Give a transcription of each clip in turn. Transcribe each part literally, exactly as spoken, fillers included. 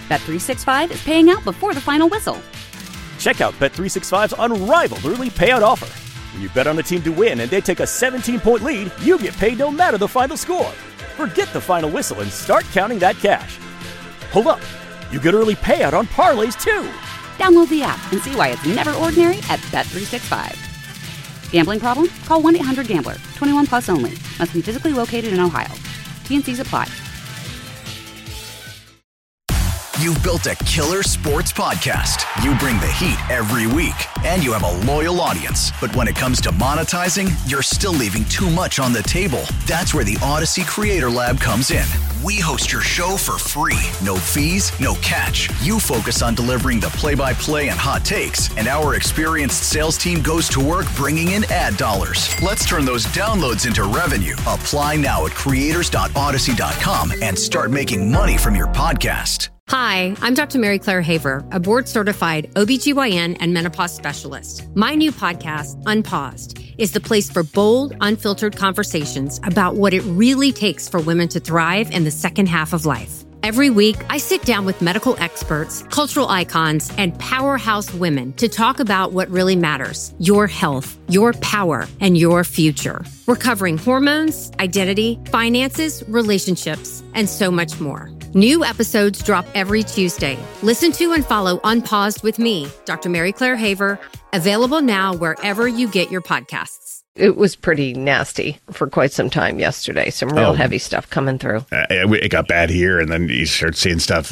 Bet three sixty-five is paying out before the final whistle. Check out Bet three sixty-five's unrivaled early payout offer. When you bet on a team to win and they take a seventeen-point lead, you get paid no matter the final score. Forget the final whistle and start counting that cash. Hold up. You get early payout on parlays, too. Download the app and see why it's never ordinary at Bet three sixty-five. Gambling problem? Call one eight hundred gambler. twenty-one plus only. Must be physically located in Ohio. T N Cs apply. You've built a killer sports podcast. You bring the heat every week, and you have a loyal audience. But when it comes to monetizing, you're still leaving too much on the table. That's where the Odyssey Creator Lab comes in. We host your show for free. No fees, no catch. You focus on delivering the play-by-play and hot takes, and our experienced sales team goes to work bringing in ad dollars. Let's turn those downloads into revenue. Apply now at creators dot odyssey dot com and start making money from your podcast. Hi, I'm Doctor Mary Claire Haver, a board-certified O B G Y N and menopause specialist. My new podcast, Unpaused, is the place for bold, unfiltered conversations about what it really takes for women to thrive in the second half of life. Every week, I sit down with medical experts, cultural icons, and powerhouse women to talk about what really matters: your health, your power, and your future. We're covering hormones, identity, finances, relationships, and so much more. New episodes drop every Tuesday. Listen to and follow Unpaused with me, Doctor Mary Claire Haver, available now wherever you get your podcasts. It was pretty nasty for quite some time yesterday. Some real oh. heavy stuff coming through. Uh, it got bad here, and then you start seeing stuff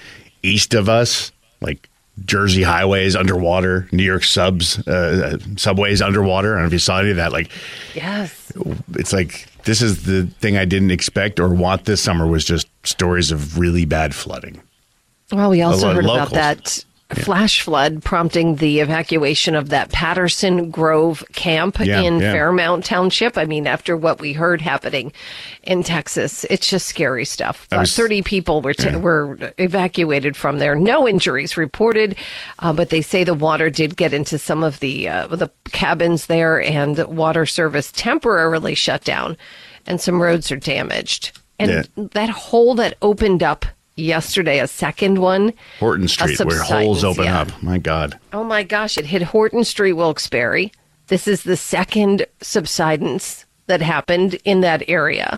east of us, like Jersey highways underwater, New York subs, uh, subways underwater. I don't know if you saw any of that. Like, yes, it's like this is the thing I didn't expect or want this summer, was just stories of really bad flooding. Well, we also Lo- heard locals. about that Yeah. flash flood prompting the evacuation of that Patterson Grove camp Yeah, in yeah. Fairmount Township. I mean, after what we heard happening in Texas, it's just scary stuff. I Uh, was- thirty people were, t- yeah. were evacuated from there. No injuries reported, uh, but they say the water did get into some of the uh, the cabins there, and water service temporarily shut down, and some roads are damaged. And Yeah. that hole that opened up yesterday, a second one. Horton Street, a where holes subsidence, open yeah. up. My God. Oh my gosh, it hit Horton Street, Wilkes-Barre. This is the second subsidence that happened in that area.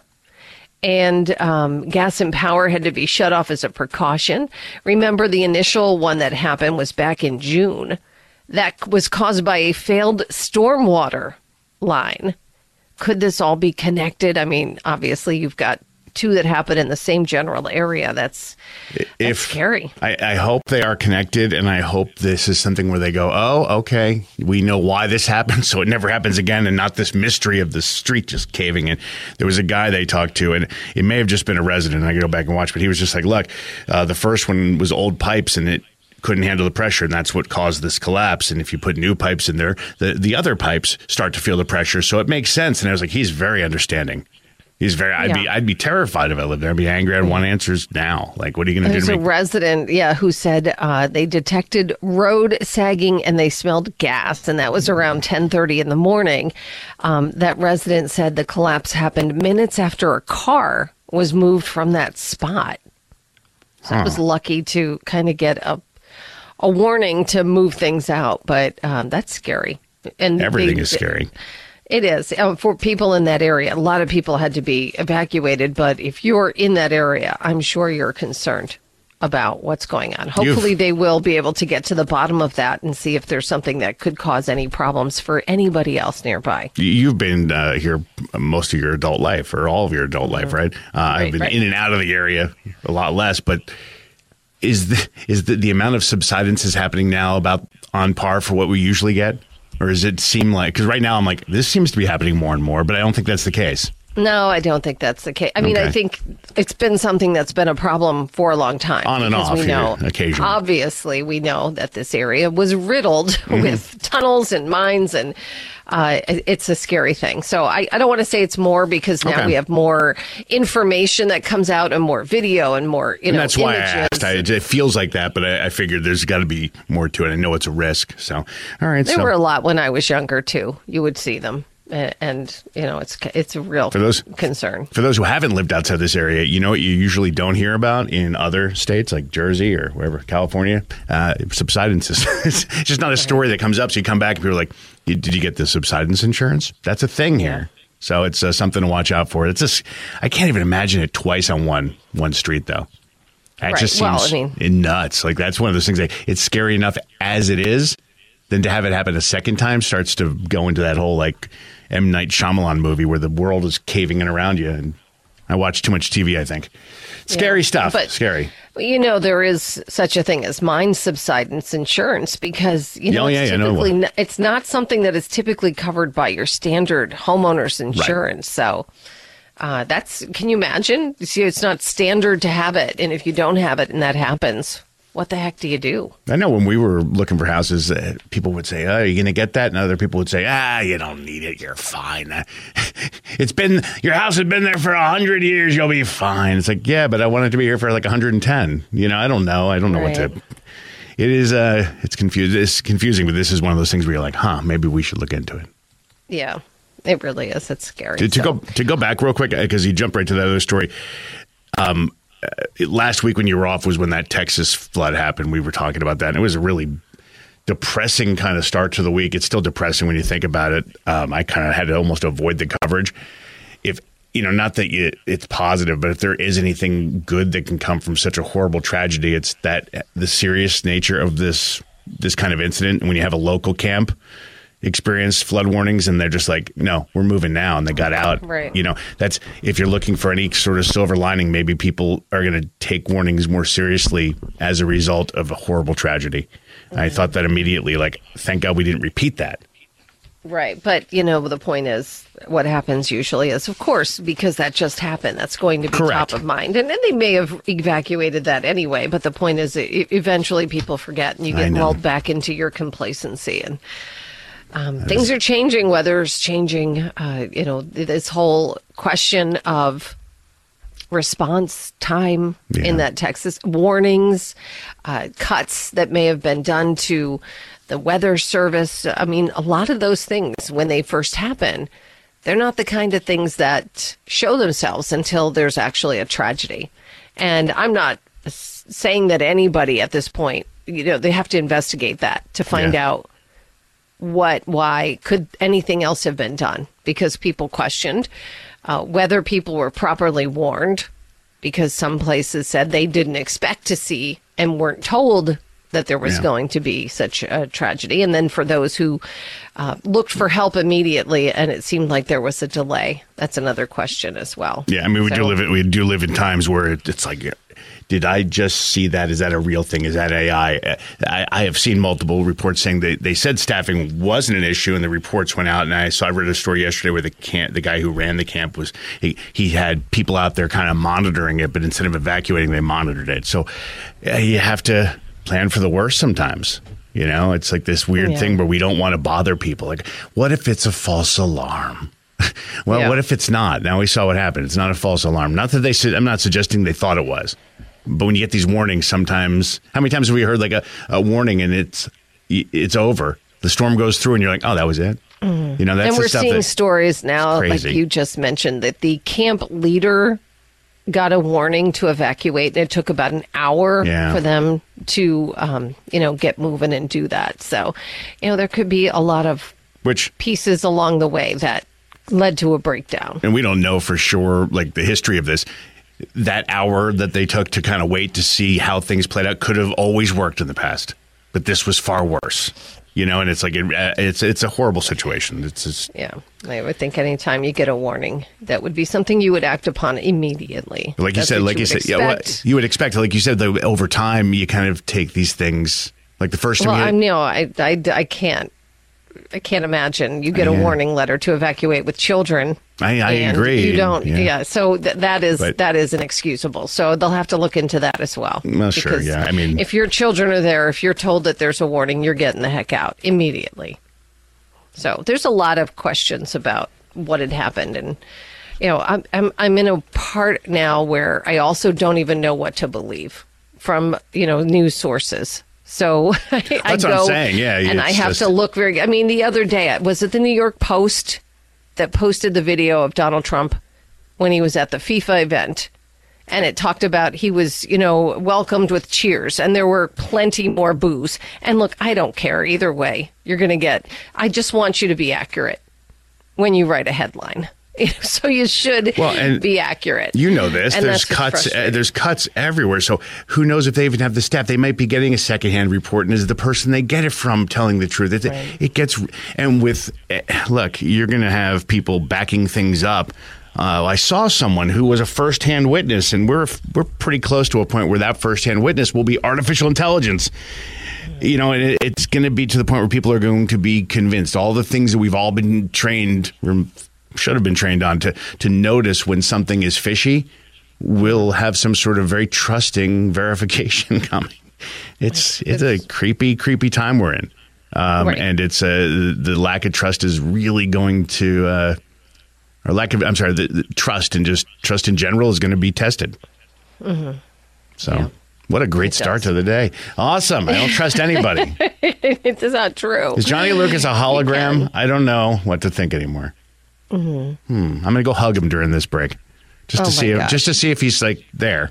And um, gas and power had to be shut off as a precaution. Remember, the initial one that happened was back in June. That was caused by a failed stormwater line. Could this all be connected? I mean, obviously, you've got two that happen in the same general area. That's, that's If scary. I, I hope they are connected, and I hope this is something where they go, oh, okay, we know why this happened, so it never happens again, and not this mystery of the street just caving in. There was a guy they talked to, and it may have just been a resident. I can go back and watch, but he was just like, look, uh, the first one was old pipes, and it couldn't handle the pressure, and that's what caused this collapse. And if you put new pipes in there, the, the other pipes start to feel the pressure, so it makes sense. And I was like, he's very understanding. He's very. I'd Yeah. be. I'd be terrified if I lived there. I'd be angry. I'd want answers now. Like, what are you going to do There's to a me? resident, yeah, who said uh, they detected road sagging and they smelled gas, and that was around ten thirty in the morning. Um, that resident said the collapse happened minutes after a car was moved from that spot. So I was lucky to kind of get a a warning to move things out, but um, that's scary. And Everything they- is scary. It is. Um, for people in that area, a lot of people had to be evacuated. But if you're in that area, I'm sure you're concerned about what's going on. Hopefully, You've- they will be able to get to the bottom of that and see if there's something that could cause any problems for anybody else nearby. You've been uh, here most of your adult life, or all of your adult life, right? Uh, I've Right, been right. in and out of the area a lot less, but is the is the, the amount of subsidence is happening now about on par for what we usually get? Or does it seem like, because right now I'm like, this seems to be happening more and more, but I don't think that's the case. No, I don't think that's the case. I mean, Okay. I think it's been something that's been a problem for a long time. On and because off we here, know, occasionally. Obviously, we know that this area was riddled Mm-hmm. with tunnels and mines, and uh, it- it's a scary thing. So I, I don't want to say it's more, because now Okay. we have more information that comes out and more video and more, you And know, that's why images. I asked. I, it feels like that, but I, I figured there's got to be more to it. I know it's a risk. So, all right. There so, were a lot when I was younger, too. You would see them. And, and you know, it's it's a real for those, concern. For those who haven't lived outside this area, you know what you usually don't hear about in other states like Jersey or wherever, California? Uh, subsidence. It's just not a story that comes up. So you come back and people are like, did you get the subsidence insurance? That's a thing here. Yeah. So it's uh, something to watch out for. It's just, I can't even imagine it twice on one one street, though. That right. just seems well, I mean, nuts. Like, that's one of those things that it's scary enough as it is. Then to have it happen a second time starts to go into that whole, like, M. Night Shyamalan movie where the world is caving in around you. And I watch too much T V, I think. Scary yeah, stuff. But, Scary. You know, there is such a thing as mine subsidence insurance because, you know, oh, yeah, it's, typically yeah, no, it's not something that is typically covered by your standard homeowner's insurance. Right. So uh, that's, can you imagine? See, it's not standard to have it. And if you don't have it and that happens, what the heck do you do? I know when we were looking for houses, uh, people would say, oh, are you going to get that? And other people would say, ah, you don't need it. You're fine. Uh, it's been, your house has been there for a hundred years. You'll be fine. It's like, yeah, but I want it to be here for like one hundred ten. You know, I don't know. I don't know right. what to, it is, uh, it's confusing. It's confusing, but this is one of those things where you're like, huh, maybe we should look into it. Yeah, it really is. It's scary. To, to so. go, to go back real quick, because you jumped right to that other story. Um, Uh, last week when you were off was when that Texas flood happened. We were talking about that. And it was a really depressing kind of start to the week. It's still depressing when you think about it. Um, I kind of had to almost avoid the coverage. If, you know, not that you, it's positive, but if there is anything good that can come from such a horrible tragedy, it's that the serious nature of this, this kind of incident. And when you have a local camp experience flood warnings and they're just like, no, we're moving now, and they got out. Right. You know, that's, if you're looking for any sort of silver lining, maybe people are going to take warnings more seriously as a result of a horrible tragedy. Mm-hmm. I thought that immediately, like, thank God we didn't repeat that. Right. But, you know, the point is what happens usually is, of course, because that just happened, that's going to be Correct. top of mind. And, and they may have evacuated that anyway. But the point is it, eventually people forget and you get lulled back into your complacency. And Um, things are changing, weather's changing, uh, you know, this whole question of response time yeah. in that Texas, warnings, uh, cuts that may have been done to the weather service. I mean, a lot of those things, when they first happen, they're not the kind of things that show themselves until there's actually a tragedy. And I'm not saying that anybody at this point, you know, they have to investigate that to find yeah. out what, why, could anything else have been done? Because people questioned uh, whether people were properly warned, because some places said they didn't expect to see and weren't told that there was yeah. going to be such a tragedy. And then for those who uh, looked for help immediately and it seemed like there was a delay, that's another question as well. Yeah, I mean, we so, do live in, we do live in times where it, it's like, did I just see that? Is that a real thing? Is that A I? I, I have seen multiple reports saying they, they said staffing wasn't an issue, and the reports went out. And I saw I read a story yesterday where the camp, the guy who ran the camp was he, he had people out there kind of monitoring it, but instead of evacuating, they monitored it. So uh, you have to plan for the worst sometimes. You know, it's like this weird yeah. thing where we don't want to bother people. Like, what if it's a false alarm? well, yeah. what if it's not? Now we saw what happened. It's not a false alarm. Not that they said. I'm not suggesting they thought it was. But when you get these warnings, sometimes, how many times have we heard like a, a warning and it's it's over? The storm goes through and you're like, oh, that was it. Mm. You know, that's and we're the stuff seeing stories now, like you just mentioned, that the camp leader got a warning to evacuate. It took about an hour yeah. for them to, um, you know, get moving and do that. So, you know, there could be a lot of Which, pieces along the way that led to a breakdown. And we don't know for sure, like, the history of this. That hour that they took to kind of wait to see how things played out could have always worked in the past, but this was far worse, you know. And it's like it, it's it's a horrible situation. It's just, yeah. I would think anytime you get a warning, that would be something you would act upon immediately. Like you That's said, like you, you said, yeah, well, you would expect. Like you said, though, over time, you kind of take these things. Like the first time, well, you had, I'm no, I, I, I can't. I can't imagine you get a yeah. warning letter to evacuate with children. I, I agree. You don't. Yeah. yeah so th- that is but, that is inexcusable. So they'll have to look into that as well. Well, sure. Yeah. I mean, if your children are there, if you're told that there's a warning, you're getting the heck out immediately. So there's a lot of questions about what had happened, and you know, I'm I'm I'm in a part now where I also don't even know what to believe from you know news sources. So I, That's I go what I'm saying. Yeah, and I have just... to look very. I mean, the other day was it the New York Post that posted the video of Donald Trump when he was at the FIFA event. And it talked about he was, you know, welcomed with cheers, and there were plenty more boos. And look, I don't care either way you're going to get. I just want you to be accurate when you write a headline. So you should well, and be accurate. You know this. And there's cuts. Uh, there's cuts everywhere. So who knows if they even have the staff? They might be getting a secondhand report, and is the person they get it from telling the truth? It, right. it gets. And with look, you're going to have people backing things up. Uh, I saw someone who was a first-hand witness, and we're we're pretty close to a point where that first-hand witness will be artificial intelligence. You know, and it, it's going to be to the point where people are going to be convinced. All the things that we've all been trained, or should have been trained on, to to notice when something is fishy, will have some sort of very trusting verification coming. It's it's, it's a creepy, creepy time we're in, um, right. and it's uh, the lack of trust is really going to. Uh, Or lack of, I'm sorry, the, the trust and just trust in general is going to be tested. Mm-hmm. So, yeah. What a great start to the day. Awesome. I don't trust anybody. It's not true. Is Johnny Lucas a hologram? I don't know what to think anymore. Mm-hmm. Hmm. I'm going to go hug him during this break. Just oh to see if, just to see if he's like there.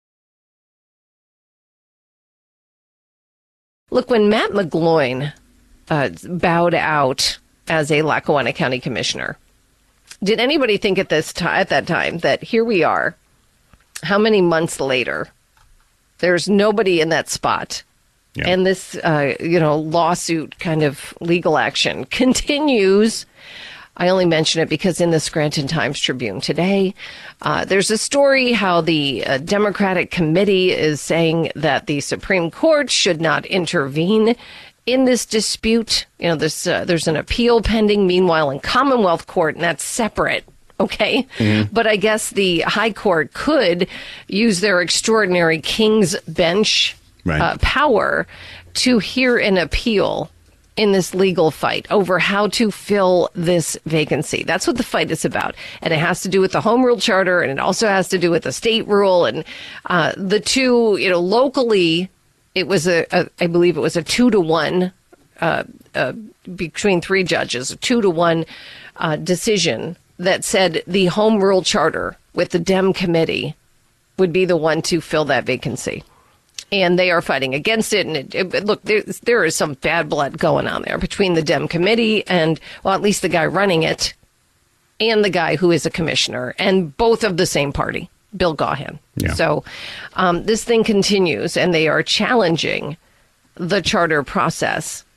Look, when Matt McGloin uh, bowed out as a Lackawanna County Commissioner, did anybody think at this time, at that time, that here we are, how many months later, there's nobody in that spot, yeah. and this, uh, you know, lawsuit kind of legal action continues? I only mention it because in the Scranton Times-Tribune today, uh, there's a story how the uh, Democratic committee is saying that the Supreme Court should not intervene in this dispute. You know, this, uh, there's an appeal pending, meanwhile, in Commonwealth Court, and that's separate, okay? Mm-hmm. But I guess the High Court could use their extraordinary King's Bench right. uh, power to hear an appeal in this legal fight over how to fill this vacancy. That's what the fight is about. And it has to do with the Home Rule Charter, and it also has to do with the state rule. And uh, the two, you know, locally, it was a, a, I believe it was a two to one uh, uh, between three judges, a two to one uh, decision that said the Home Rule Charter with the Dem committee would be the one to fill that vacancy. And they are fighting against it. And it, it, look, there, there is some bad blood going on there between the Dem committee and, well, at least the guy running it and the guy who is a commissioner, and both of the same party. Bill Gaughan. Yeah. So um, this thing continues, and they are challenging the charter process.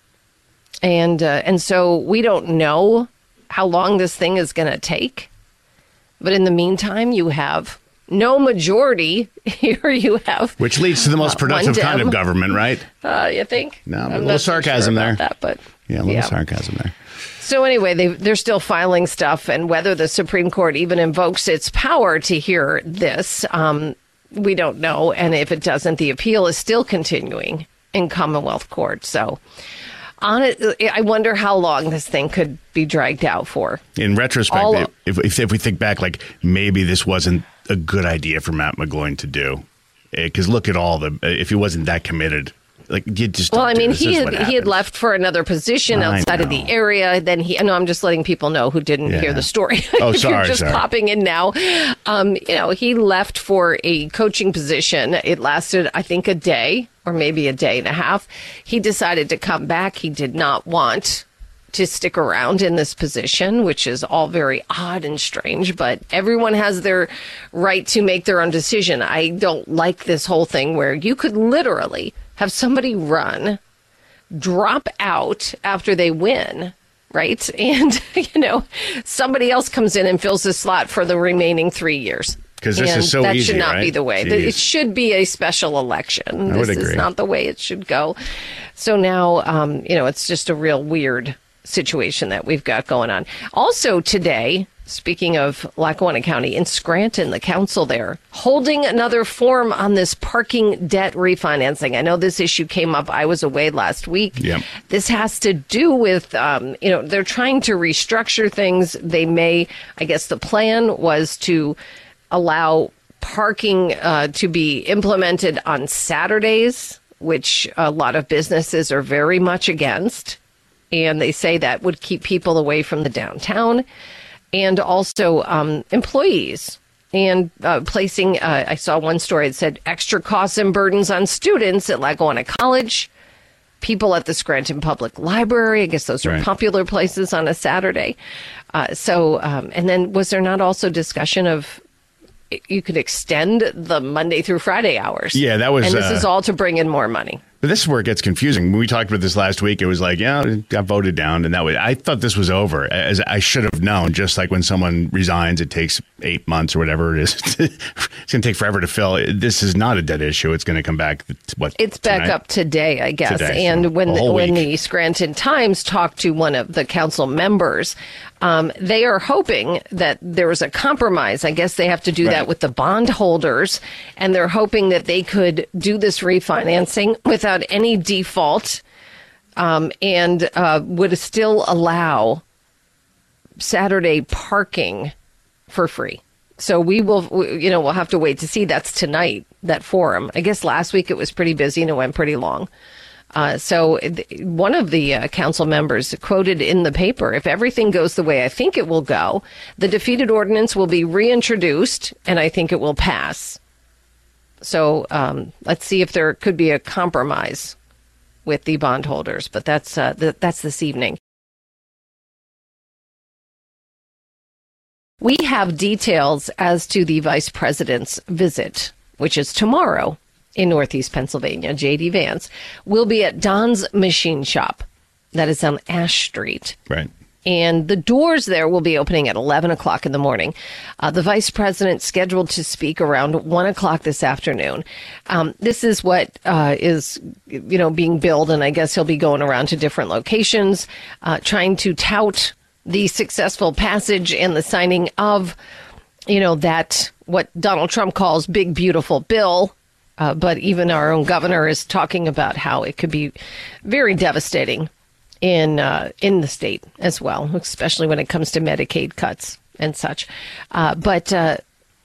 And uh, and so we don't know how long this thing is going to take. But in the meantime, you have no majority. Here you have. Which leads to the most productive uh, kind of government, right? Uh, you think? No, I'm a little sarcasm sure there. That, but, yeah, a little yeah. sarcasm there. So anyway, they, they're still filing stuff, and whether the Supreme Court even invokes its power to hear this, um, we don't know. And if it doesn't, the appeal is still continuing in Commonwealth Court. So on it, I wonder how long this thing could be dragged out for. In retrospect, All, if, if, if we think back, like maybe this wasn't a good idea for Matt McGloin to do, because look at all the, if he wasn't that committed. Like you just well, I mean, he had he had left for another position outside of the area. Then he, I know I'm just letting people know who didn't yeah. hear the story. Oh, sorry, You're just sorry. popping in now. Um, you know, he left for a coaching position. It lasted, I think, a day or maybe a day and a half. He decided to come back. He did not want to stick around in this position, which is all very odd and strange, but everyone has their right to make their own decision. I don't like this whole thing where you could literally have somebody run, drop out after they win, right? And, you know, somebody else comes in and fills the slot for the remaining three years. Because this and is so that easy, should not right? be the way. Jeez. It should be a special election. I this would agree. is not the way it should go. So now, um, you know, it's just a real weird situation that we've got going on. Also today, speaking of Lackawanna County, in Scranton, the council there holding another forum on this parking debt refinancing. I know this issue came up. I was away last week. Yep. This has to do with, um, you know, they're trying to restructure things. They may, I guess the plan was to allow parking uh, to be implemented on Saturdays, which a lot of businesses are very much against. And they say that would keep people away from the downtown. and also um, employees. And uh, placing, uh, I saw one story that said extra costs and burdens on students at Laguna College, people at the Scranton Public Library. I guess those are right. popular places on a Saturday. Uh, so, um, and then was there not also discussion of you could extend the Monday through Friday hours? Yeah, that was. And this uh, is all to bring in more money. But this is where it gets confusing. When we talked about this last week, it was like, yeah, it got voted down, and that way I thought this was over. As I should have known, just like when someone resigns, it takes eight months or whatever it is. It's going to take forever to fill. This is not a dead issue. It's going to come back. What? It's back tonight? up today, I guess. Today, and so when a the, whole when week. the Scranton Times talked to one of the council members, um, they are hoping that there was a compromise. I guess they have to do Right. that with the bondholders, and they're hoping that they could do this refinancing without any default, um, and uh, would still allow Saturday parking for free. So we will, we- you know, we'll have to wait to see. That's tonight, that forum. I guess last week it was pretty busy and it went pretty long. Uh, so th- one of the uh, council members quoted in the paper, if everything goes the way I think it will go, the defeated ordinance will be reintroduced and I think it will pass. So um, let's see if there could be a compromise with the bondholders. But that's uh, th- that's this evening. We have details as to the vice president's visit, which is tomorrow in Northeast Pennsylvania. J D Vance will be at Don's Machine Shop. That is on Ash Street. Right. And the doors there will be opening at eleven o'clock in the morning. Uh, the vice president scheduled to speak around one o'clock this afternoon. Um, this is what uh, is, you know, being billed, and I guess he'll be going around to different locations, uh, trying to tout the successful passage and the signing of, you know, that what Donald Trump calls big, beautiful bill. Uh, but even our own governor is talking about how it could be very devastating in uh, in the state as well, especially when it comes to Medicaid cuts and such. Uh, but uh,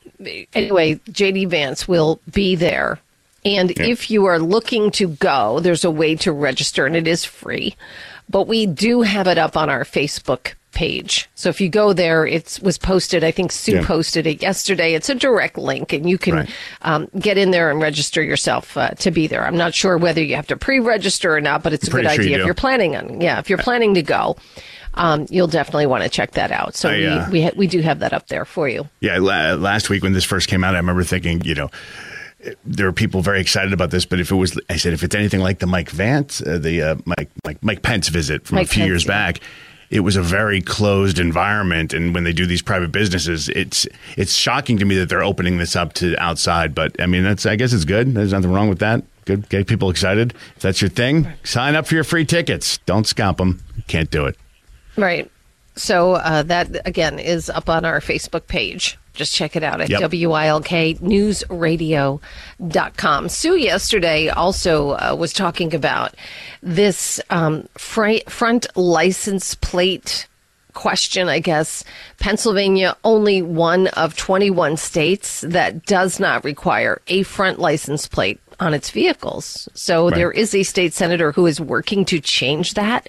anyway, J D Vance will be there. And Yeah. if you are looking to go, there's a way to register, and it is free. But we do have it up on our Facebook page. So if you go there, it was posted, I think Sue Yeah. posted it yesterday. It's a direct link, and you can Right. um, get in there and register yourself uh, to be there. I'm not sure whether you have to pre-register or not, but it's a Pretty good sure you idea if do. you're planning on. Yeah, if you're planning to go, um, you'll definitely want to check that out. So I, uh, we we, ha- we do have that up there for you. Yeah, la- last week when this first came out, I remember thinking, you know, there were people very excited about this, but if it was, I said, if it's anything like the Mike Vance, uh, the uh, Mike, Mike Mike Pence visit from Mike a few Pence, years yeah. back, it was a very closed environment, and when they do these private businesses, it's it's shocking to me that they're opening this up to outside. But I mean, that's I guess it's good. There's nothing wrong with that. Good, get people excited. If that's your thing, sign up for your free tickets. Don't scalp them. You can't do it. Right. So uh, that, again, is up on our Facebook page. Just check it out at Yep. W I L K news radio dot com. Sue yesterday also uh, was talking about this um, fr- front license plate question, I guess. Pennsylvania, only one of twenty-one states that does not require a front license plate on its vehicles. So Right. there is a state senator who is working to change that.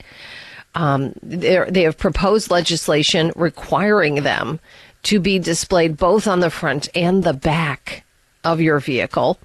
Um, they have proposed legislation requiring them to be displayed both on the front and the back of your vehicle.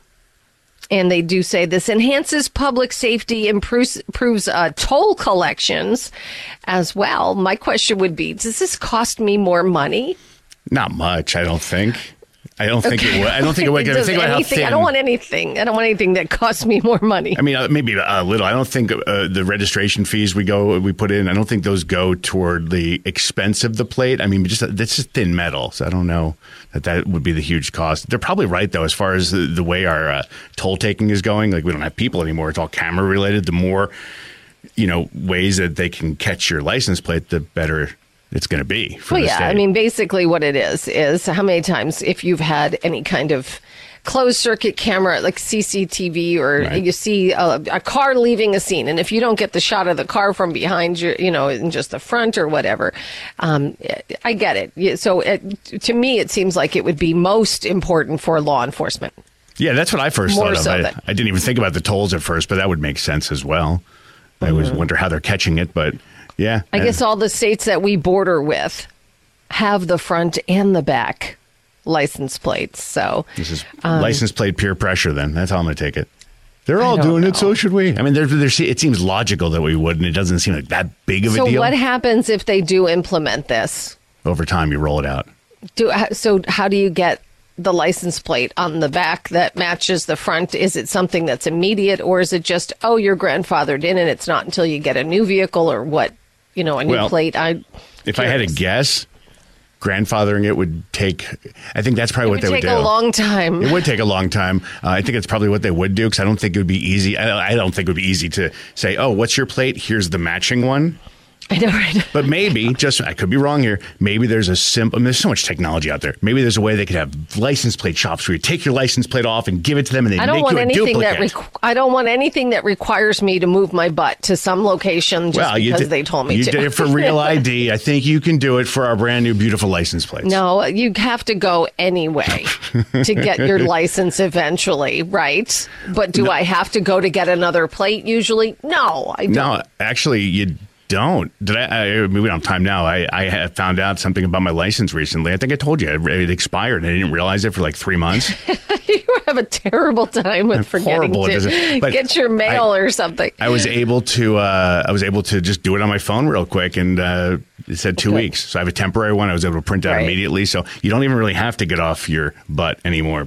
And they do say this enhances public safety, improves, improves uh, toll collections as well. My question would be, does this cost me more money? Not much, I don't think. I don't think it would. I don't think it would. Does Think about how anything- thin. I don't want anything. I don't want anything that costs me more money. I mean, uh, maybe a little. I don't think uh, the registration fees we go we put in. I don't think those go toward the expense of the plate. I mean, just this is thin metal, so I don't know that that would be the huge cost. They're probably right though, as far as the, the way our uh, toll taking is going. Like we don't have people anymore; it's all camera related. The more you know ways that they can catch your license plate, the better it's going to be for Well, the yeah. state. I mean, basically what it is, is how many times if you've had any kind of closed circuit camera, like C C T V, or Right. you see a, a car leaving a scene, and if you don't get the shot of the car from behind you, you know, in just the front or whatever, um, I get it. Yeah, so it, to me, it seems like it would be most important for law enforcement. Yeah, that's what I first More thought of. so I, than- I didn't even think about the tolls at first, but that would make sense as well. I always wonder how they're catching it, but yeah. I and- guess all the states that we border with have the front and the back license plates. So this is um, license plate peer pressure. Then that's how I'm going to take it. They're all I don't doing know. it, so should we? I mean, there's, there's, it seems logical that we would, and it doesn't seem like that big of a so deal. So what happens if they do implement this? Over time, you roll it out. Do so? How do you get the license plate on the back that matches the front? Is it something that's immediate, or is it just, oh, you're grandfathered in, and it's not until you get a new vehicle or what? You know, a new well, plate. I. If curious. I had to guess, grandfathering it would take. I think that's probably it what they would do. It would take a long time. It would take a long time. Uh, I think it's probably what they would do because I don't think it would be easy. I, I don't think it would be easy to say, "Oh, what's your plate? Here's the matching one." I know, right? But maybe, just I could be wrong here. Maybe there's a simple. I mean, there's so much technology out there. Maybe there's a way they could have license plate shops where you take your license plate off and give it to them, and they I don't make want you a anything that duplicate. requ- I don't want anything that requires me to move my butt to some location just well, you because did, they told me you to. You did it for Real I D. I think you can do it for our brand new beautiful license plates. No, you have to go anyway to get your license eventually, right? But do no. I have to go to get another plate usually? No, I don't. No, actually, you don't. Did I? I I mean, we don't have time now. I, I have found out something about my license recently. I think I told you it, it expired. I didn't realize it for like three months. You have a terrible time with forgetting horrible. to get your mail I, or something. I was able to. Uh, I was able to just do it on my phone real quick, and uh, it said two Good. weeks. So I have a temporary one. I was able to print out Right. immediately. So you don't even really have to get off your butt anymore.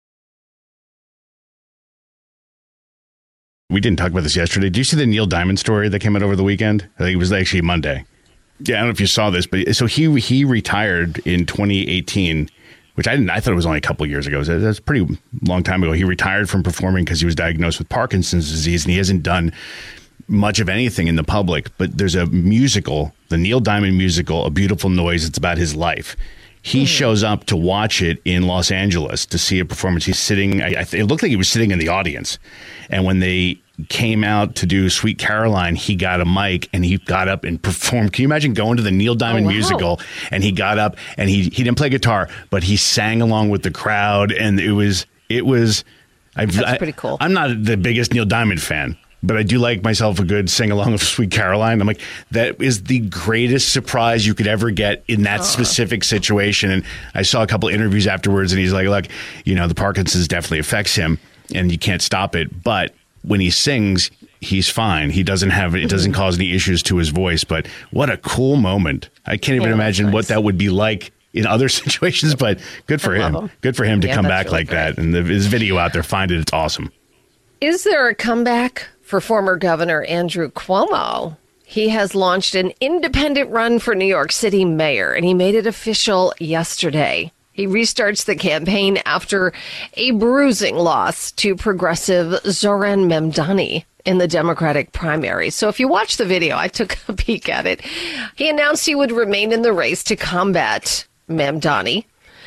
We didn't talk about this yesterday. Did you see the Neil Diamond story that came out over the weekend? I think it was actually Monday. Yeah, I don't know if you saw this, but so he he retired in twenty eighteen, which I didn't. I thought it was only a couple of years ago. So that's a pretty long time ago. He retired from performing because he was diagnosed with Parkinson's disease, and he hasn't done much of anything in the public. But there's a musical, the Neil Diamond musical, A Beautiful Noise. It's about his life. He shows up to watch it in Los Angeles to see a performance. He's sitting, I, I, it looked like he was sitting in the audience. And when they came out to do Sweet Caroline, he got a mic and he got up and performed. Can you imagine going to the Neil Diamond oh, wow. musical and he got up and he, he didn't play guitar, but he sang along with the crowd. And it was, it was, I've, That's I, pretty cool. I'm not the biggest Neil Diamond fan, but I do like myself a good sing-along of Sweet Caroline. I'm like, that is the greatest surprise you could ever get in that specific situation. And I saw a couple of interviews afterwards, and he's like, look, you know, the Parkinson's definitely affects him, and you can't stop it. But when he sings, he's fine. He doesn't have, it doesn't cause any issues to his voice. But what a cool moment. I can't even Yeah, imagine nice. what that would be like in other situations, but good for I love him. him. Good for him to Yeah, come that's back really like great. that. And the, his video out there, find it. It's awesome. Is there a comeback for former Governor Andrew Cuomo? He has launched an independent run for New York City mayor, and he made it official yesterday. He restarts the campaign after a bruising loss to progressive Zoran Memdani in the Democratic primary. So if you watch the video, I took a peek at it. He announced he would remain in the race to combat Memdani.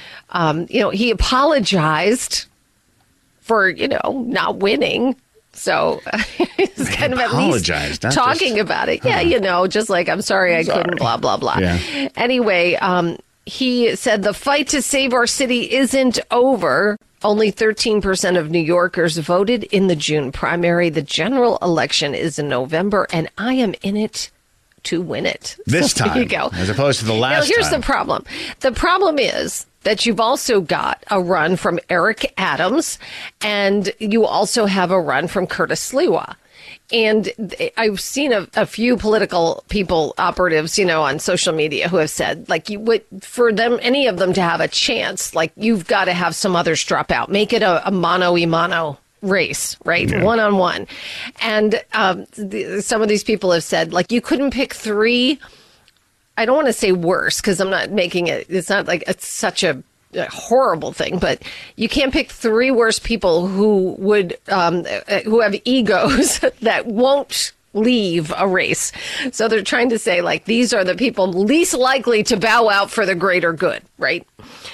Um, you know, he apologized for, you know, not winning. So he's kind of at least apologized, not talking just- about it. Yeah, you know, just like, I'm sorry I Sorry. couldn't, blah, blah, blah. Yeah. Anyway, um, he said the fight to save our city isn't over. Only thirteen percent of New Yorkers voted in the June primary. The general election is in November, and I am in it to win it. This So time, there you go. as opposed to the last Now, here's time. the problem. The problem is that you've also got a run from Eric Adams, and you also have a run from Curtis Sliwa. And I've seen a, a few political people, operatives, you know, on social media who have said, like, you would, for them, any of them to have a chance, like, you've got to have some others drop out. Make it a, a mano-y-mano race, right? Yeah. One-on-one. And um, the, some of these people have said, like, you couldn't pick three. I don't want to say worse because I'm not making it, it's not like it's such a, a horrible thing, but you can't pick three worse people who would, um, uh, who have egos that won't leave a race. So they're trying to say, like, these are the people least likely to bow out for the greater good, right?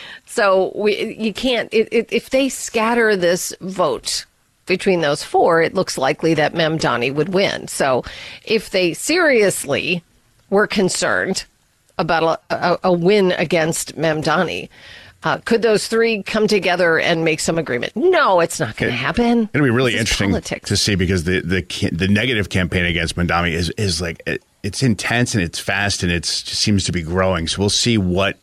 So we, you can't, it, it, if they scatter this vote between those four, it looks likely that Memdani would win. So if they seriously were concerned about a, a, a win against Memdani, uh, could those three come together and make some agreement? No, it's not going to happen. It'll be really This is interesting politics. to see because the the ca- the negative campaign against Memdani is is like it, it's intense and it's fast and it's just seems to be growing. So we'll see what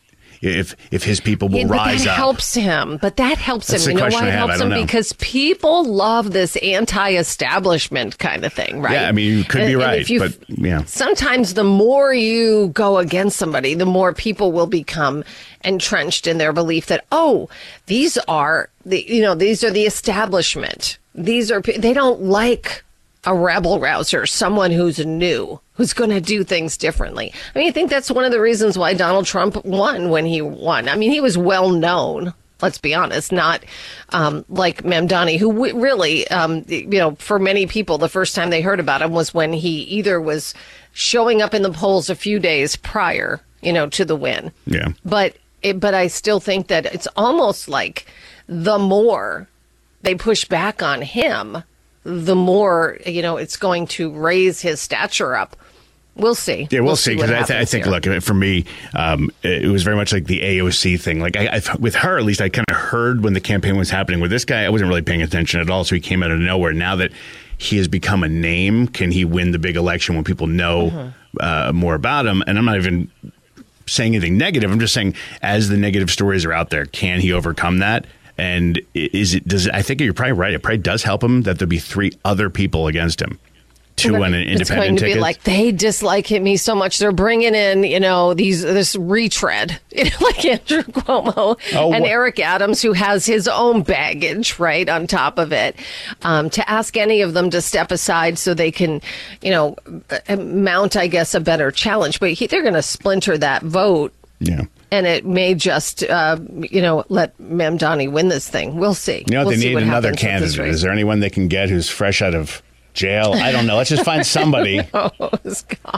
if if his people will yeah, but rise that up. helps him. But that helps That's him. the You know why question it I have. helps I him? don't know. Because people love this anti-establishment kind of thing, right? Yeah, I mean, you could And- be and right, if you- but yeah. Sometimes the more you go against somebody, the more people will become entrenched in their belief that, oh, these are the, you know, these are the establishment. These are, they don't like a rebel rouser, someone who's new, who's going to do things differently. I mean, I think that's one of the reasons why Donald Trump won when he won. I mean, he was well known. Let's be honest, not um, like Mamdani, who w- really, um, you know, for many people, the first time they heard about him was when he either was showing up in the polls a few days prior, you know, to the win. Yeah. But it, but I still think that it's almost like the more they push back on him, the more, you know, it's going to raise his stature up. We'll see. Yeah, we'll, we'll see. Because I, th- I think, here. look, for me, um, it was very much like the A O C thing. Like, I, I, with her, at least, I kind of heard when the campaign was happening. With this guy, I wasn't really paying attention at all, so he came out of nowhere. Now that he has become a name, can he win the big election when people know mm-hmm. uh, more about him? And I'm not even saying anything negative. I'm just saying, as the negative stories are out there, can he overcome that? And is it? Does it, I think you're probably right. It probably does help him that there'll be three other people against him. To right. an independent It's going to ticket. be like, they dislike me so much. They're bringing in, you know, these this retread, you know, like Andrew Cuomo oh, and what? Eric Adams, who has his own baggage, right, on top of it, um, to ask any of them to step aside so they can, you know, mount, I guess, a better challenge. But he, they're going to splinter that vote. Yeah. And it may just, uh, you know, let Mamdani win this thing. We'll see. You know, we'll they see need what another happens with this candidate. race. Is there anyone they can get who's fresh out of jail? I don't know. Let's just find somebody. Oh, God.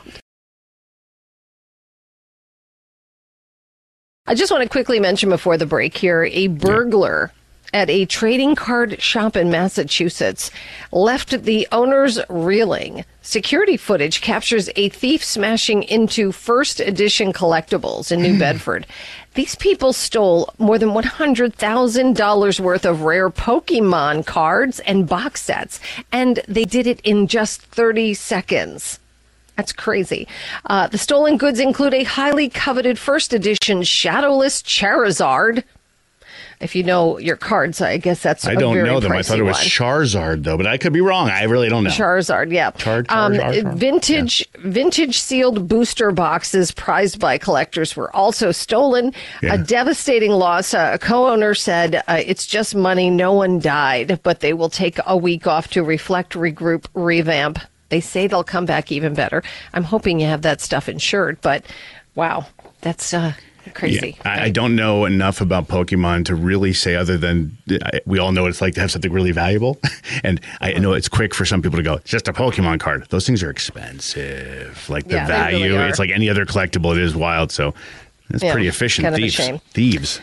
I just want to quickly mention before the break here, a burglar yeah. at a trading card shop in Massachusetts left the owners reeling. Security footage captures a thief smashing into first edition collectibles in New Bedford. These people stole more than one hundred thousand dollars worth of rare Pokemon cards and box sets, and they did it in just thirty seconds. That's crazy. Uh, the stolen goods include a highly coveted first edition Shadowless Charizard. If you know your cards, I guess that's I a don't very know them. I thought it was one. Charizard, though, but I could be wrong. I really don't know. Charizard, yeah. Char- Char- um, Char- Char- vintage, yeah. vintage sealed booster boxes prized by collectors were also stolen. Yeah. A devastating loss. Uh, a co-owner said, uh, "It's just money. No one died, but they will take a week off to reflect, regroup, revamp." They say they'll come back even better. I'm hoping you have that stuff insured, but wow, that's uh, crazy. Yeah, I, I don't know enough about Pokemon to really say other than I, we all know what it's like to have something really valuable. And I know it's quick for some people to go, it's just a Pokemon card. Those things are expensive. Like the Yeah, they value, really are. it's like any other collectible. It is wild. So it's Yeah, pretty efficient. kind of a Thieves. shame. Thieves.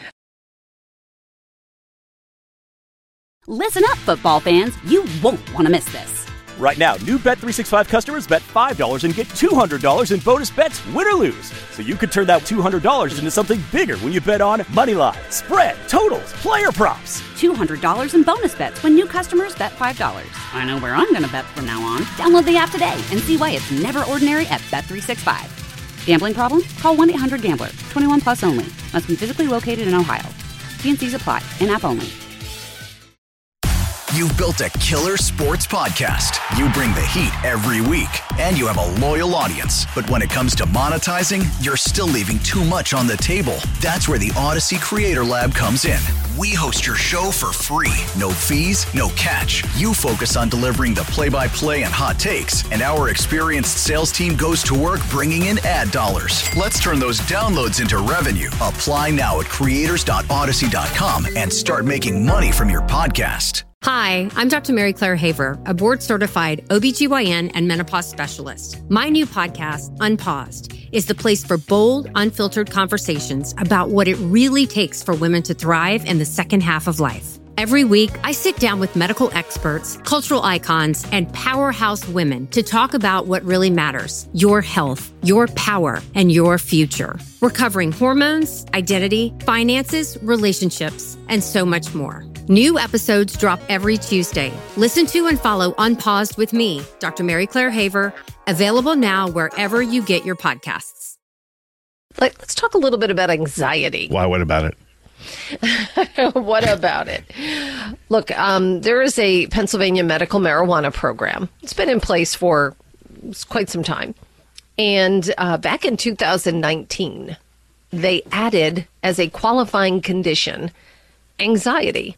Listen up, football fans. You won't want to miss this. Right now, new Bet three sixty-five customers bet five dollars and get two hundred dollars in bonus bets, win or lose. So you could turn that two hundred dollars into something bigger when you bet on money line, spread, totals, player props. two hundred dollars in bonus bets when new customers bet five dollars. I know where I'm going to bet from now on. Download the app today and see why it's never ordinary at Bet three sixty-five. Gambling problem? Call one eight hundred gambler. twenty-one plus only. Must be physically located in Ohio. T N Cs apply. In-app only. You've built a killer sports podcast. You bring the heat every week, and you have a loyal audience. But when it comes to monetizing, you're still leaving too much on the table. That's where the Odyssey Creator Lab comes in. We host your show for free. No fees, no catch. You focus on delivering the play-by-play and hot takes, and our experienced sales team goes to work bringing in ad dollars. Let's turn those downloads into revenue. Apply now at creators dot odyssey dot com and start making money from your podcast. Hi, I'm Doctor Mary Claire Haver, a board-certified O B G Y N and menopause specialist. My new podcast, Unpaused, is the place for bold, unfiltered conversations about what it really takes for women to thrive in the second half of life. Every week, I sit down with medical experts, cultural icons, and powerhouse women to talk about what really matters: your health, your power, and your future. We're covering hormones, identity, finances, relationships, and so much more. New episodes drop every Tuesday. Listen to and follow Unpaused with me, Doctor Mary Claire Haver, available now wherever you get your podcasts. Like, let's talk a little bit about anxiety. Why? What about it? What about it? Look, um, there is a Pennsylvania medical marijuana program. It's been in place for quite some time. And uh, back in two thousand nineteen, they added as a qualifying condition anxiety.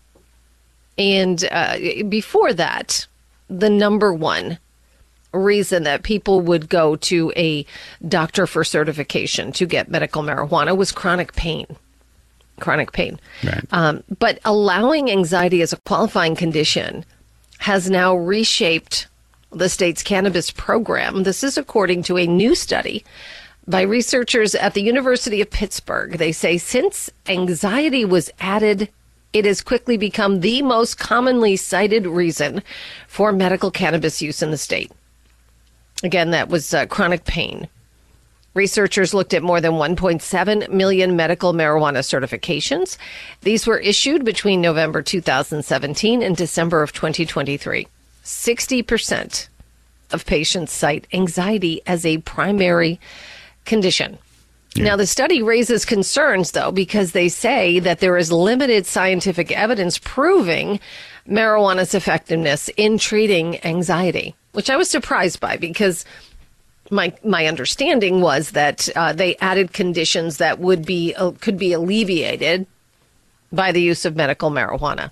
And uh, before that, the number one reason that people would go to a doctor for certification to get medical marijuana was chronic pain. Chronic pain. Right. Um, but allowing anxiety as a qualifying condition has now reshaped the state's cannabis program. This is according to a new study by researchers at the University of Pittsburgh. They say since anxiety was added, it has quickly become the most commonly cited reason for medical cannabis use in the state. Again, that was uh, chronic pain. Researchers looked at more than one point seven million medical marijuana certifications. These were issued between November two thousand seventeen and December of twenty twenty-three. sixty percent of patients cite anxiety as a primary condition. Yeah. Now, the study raises concerns, though, because they say that there is limited scientific evidence proving marijuana's effectiveness in treating anxiety, which I was surprised by because My my understanding was that uh, they added conditions that would be uh, could be alleviated by the use of medical marijuana.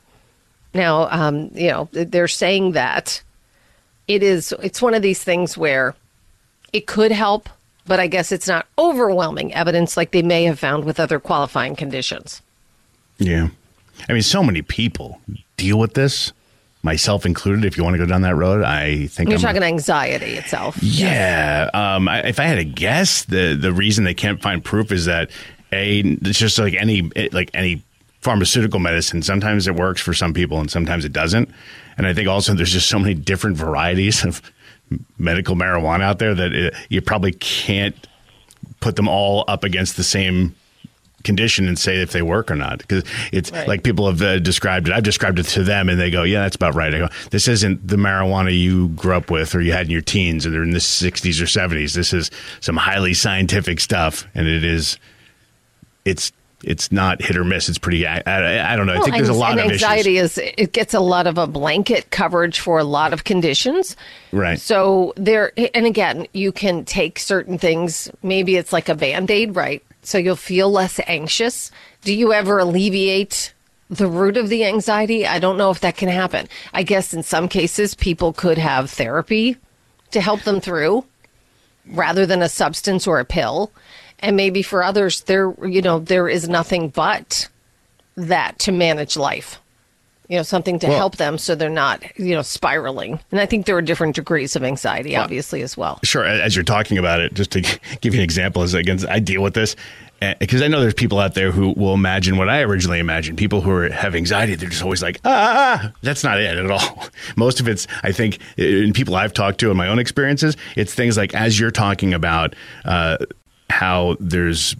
Now, um, you know, they're saying that it is it's one of these things where it could help, but I guess it's not overwhelming evidence like they may have found with other qualifying conditions. Yeah, I mean, so many people deal with this. Myself included, if you want to go down that road, I think you're I'm, talking anxiety itself. Yeah. Um, I, if I had to guess, the the reason they can't find proof is that a it's just like any like any pharmaceutical medicine. Sometimes it works for some people, and sometimes it doesn't. And I think also there's just so many different varieties of medical marijuana out there that it, you probably can't put them all up against the same condition and say if they work or not, because it's right. Like people have uh, described it. I've described it to them and they go, yeah, that's about right. I go, this isn't the marijuana you grew up with or you had in your teens or they're in the sixties or seventies. This is some highly scientific stuff. And it is, it's, it's not hit or miss. It's pretty, I, I, I don't know. I well, think there's a lot and of anxiety issues. is, it gets a lot of a blanket coverage for a lot of conditions. Right. So there, and again, you can take certain things. Maybe it's like a Band-Aid, right? So you'll feel less anxious. Do you ever alleviate the root of the anxiety? I don't know if that can happen. I guess in some cases, people could have therapy to help them through rather than a substance or a pill. And maybe for others, there, you know, there is nothing but that to manage life. You know, something to well, help them so they're not, you know, spiraling. And I think there are different degrees of anxiety, well, obviously, as well. Sure. As you're talking about it, just to give you an example, as again, I deal with this because I know there's people out there who will imagine what I originally imagined. People who are, have anxiety, they're just always like, ah, that's not it at all. Most of it's, I think, in people I've talked to in my own experiences, it's things like, as you're talking about uh, how there's,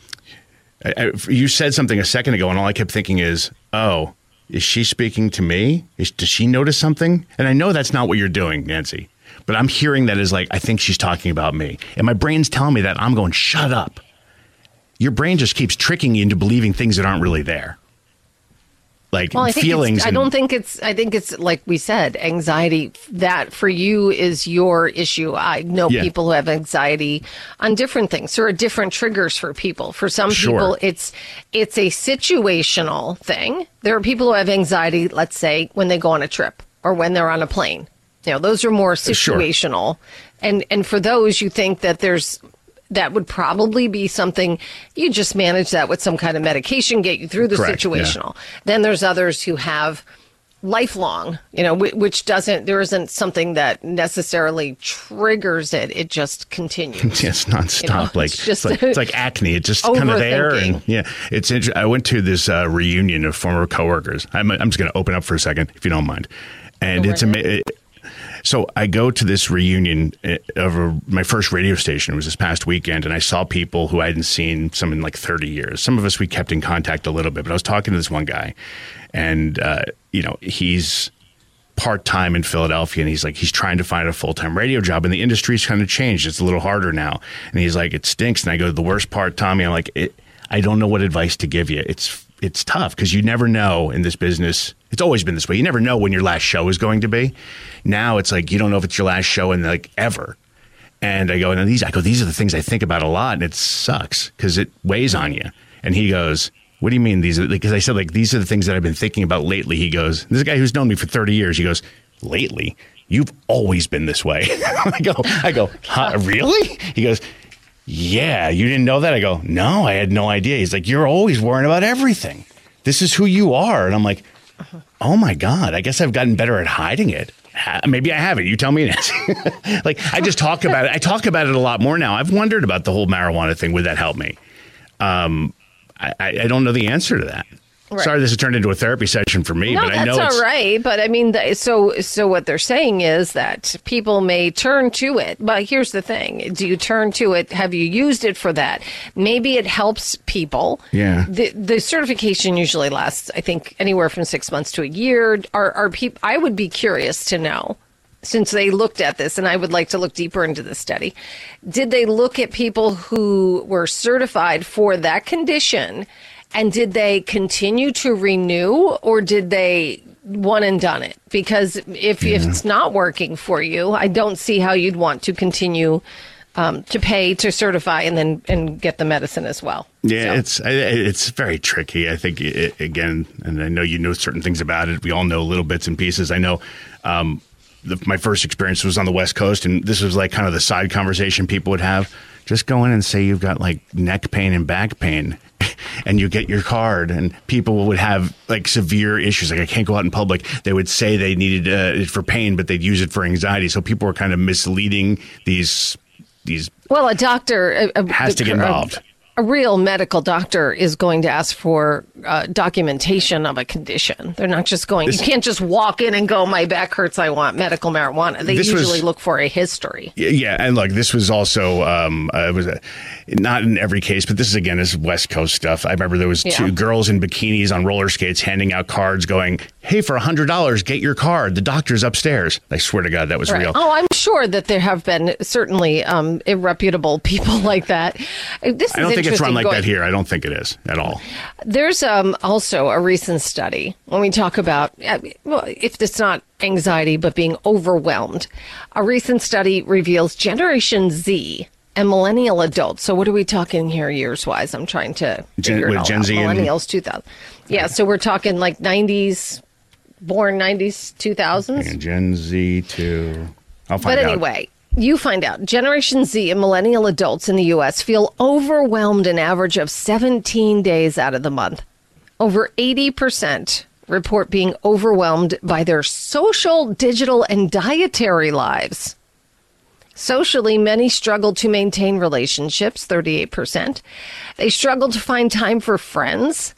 I, you said something a second ago, and all I kept thinking is, oh, is she speaking to me? Is, does she notice something? And I know that's not what you're doing, Nancy, but I'm hearing that as like, I think she's talking about me. And my brain's telling me that. I'm going, shut up. Your brain just keeps tricking you into believing things that aren't really there. Like well, I think feelings. And, I don't think it's, I think it's like we said, anxiety, that for you is your issue. I know yeah. people who have anxiety on different things. There are different triggers for people. For some sure. people, it's, it's a situational thing. There are people who have anxiety, let's say, when they go on a trip or when they're on a plane. You know, those are more situational. Sure. And, and for those, you think that there's, that would probably be something you just manage that with some kind of medication, get you through the Correct, situational. Yeah. Then there's others who have lifelong, you know, which doesn't, there isn't something that necessarily triggers it. It just continues. It's nonstop. You know, like, it's, just it's, like, it's like acne. It's just kind of there. And yeah, it's interesting. I went to this uh, reunion of former coworkers. I'm, I'm just going to open up for a second, if you don't mind. And Go it's amazing. So I go to this reunion of my first radio station. It was this past weekend, and I saw people who I hadn't seen some in like thirty years. Some of us we kept in contact a little bit, but I was talking to this one guy, and uh, you know he's part-time in Philadelphia, and he's like, he's trying to find a full-time radio job, and the industry's kind of changed. It's a little harder now. And he's like, it stinks. And I go, the worst part, Tommy, I'm like, it, I don't know what advice to give you. It's it's tough because you never know in this business. It's always been this way. You never know when your last show is going to be. Now it's like, you don't know if it's your last show in like ever. And I go, and these, I go, these are the things I think about a lot, and it sucks because it weighs on you. And he goes, what do you mean these are, because I said, like, these are the things that I've been thinking about lately. He goes, this is a guy who's known me for thirty years. He goes, lately? You've always been this way. I go, I go, huh, really? He goes, yeah, you didn't know that? I go, no, I had no idea. He's like, you're always worrying about everything. This is who you are. And I'm like, oh my God, I guess I've gotten better at hiding it. Maybe I haven't. You tell me, Nancy. Like, I just talk about it. I talk about it a lot more now. I've wondered about the whole marijuana thing. Would that help me? Um, I, I don't know the answer to that. Right. Sorry, this has turned into a therapy session for me, no, but I know that's it's all right. But I mean, so so what they're saying is that people may turn to it. But here's the thing: do you turn to it? Have you used it for that? Maybe it helps people. Yeah. The the certification usually lasts, I think, anywhere from six months to a year. Are are people? I would be curious to know, since they looked at this, and I would like to look deeper into the study. Did they look at people who were certified for that condition? And did they continue to renew, or did they one and done it? Because if, yeah. if it's not working for you, I don't see how you'd want to continue um, to pay to certify and then and get the medicine as well. Yeah, so. it's it's very tricky. I think, it, again, and I know you know certain things about it. We all know little bits and pieces. I know um, the, my first experience was on the West Coast, and this was like kind of the side conversation people would have. Just go in and say you've got like neck pain and back pain. And you get your card, and people would have like severe issues. Like, I can't go out in public. They would say they needed uh, it for pain, but they'd use it for anxiety. So people were kind of misleading these these. Well, a doctor a, a, has to get involved. A, a real medical doctor is going to ask for uh, documentation of a condition. They're not just going. This, you can't just walk in and go, "My back hurts. I want medical marijuana." They usually was, look for a history. Yeah, and look, this was also um, uh, it was a, not in every case, but this is again this is West Coast stuff. I remember there was yeah. two girls in bikinis on roller skates handing out cards, going, "Hey, for a hundred dollars, get your card. The doctor's upstairs." I swear to God, that was right. real. Oh, I'm sure that there have been certainly um, irreputable people like that. This is I don't think it's run like going, that here. I don't think it is at all. There's um, also a recent study when we talk about, well, if it's not anxiety, but being overwhelmed. A recent study reveals Generation Z and millennial adults. So what are we talking here years-wise? I'm trying to Gen, figure it with all Gen out. Z Millennials, and... two thousand. Yeah, so we're talking like nineties, born nineties, two thousands. And Gen Z to... I'll find but out. anyway... You find out. Generation Z and millennial adults in the U S feel overwhelmed an average of seventeen days out of the month. Over eighty percent report being overwhelmed by their social, digital, and dietary lives. Socially, many struggle to maintain relationships, thirty-eight percent. They struggle to find time for friends.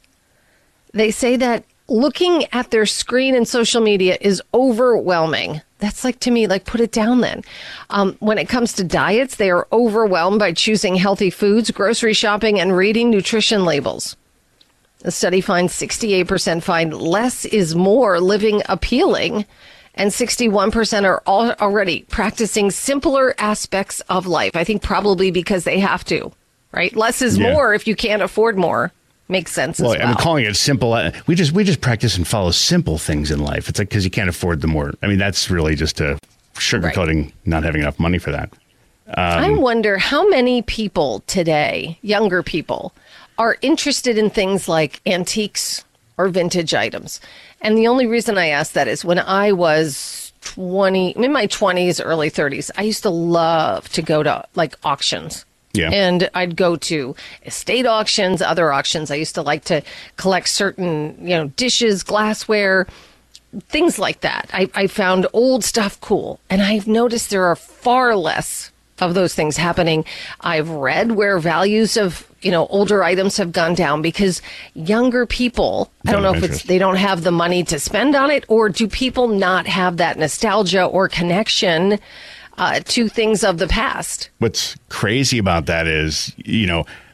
They say that looking at their screen and social media is overwhelming. That's like, to me, like, put it down then. Um, when it comes to diets, they are overwhelmed by choosing healthy foods, grocery shopping, and reading nutrition labels. The study finds sixty-eight percent find less is more living appealing, and sixty-one percent are all already practicing simpler aspects of life. I think probably because they have to, right? Less is yeah. more if you can't afford more. Makes sense well, as well. I'm calling it simple. We just we just practice and follow simple things in life. It's like because you can't afford the more. I mean, that's really just a sugarcoating, right. Not having enough money for that. Um, I wonder how many people today, younger people, are interested in things like antiques or vintage items. And the only reason I ask that is when I was twenty, in my twenties, early thirties, I used to love to go to like auctions. Yeah. And I'd go to estate auctions, other auctions. I used to like to collect certain, you know, dishes, glassware, things like that. I, I found old stuff cool. And I've noticed there are far less of those things happening. I've read where values of, you know, older items have gone down because younger people, I don't know if it's they don't have the money to spend on it, or do people not have that nostalgia or connection Uh, to things of the past. What's crazy about that is, you know,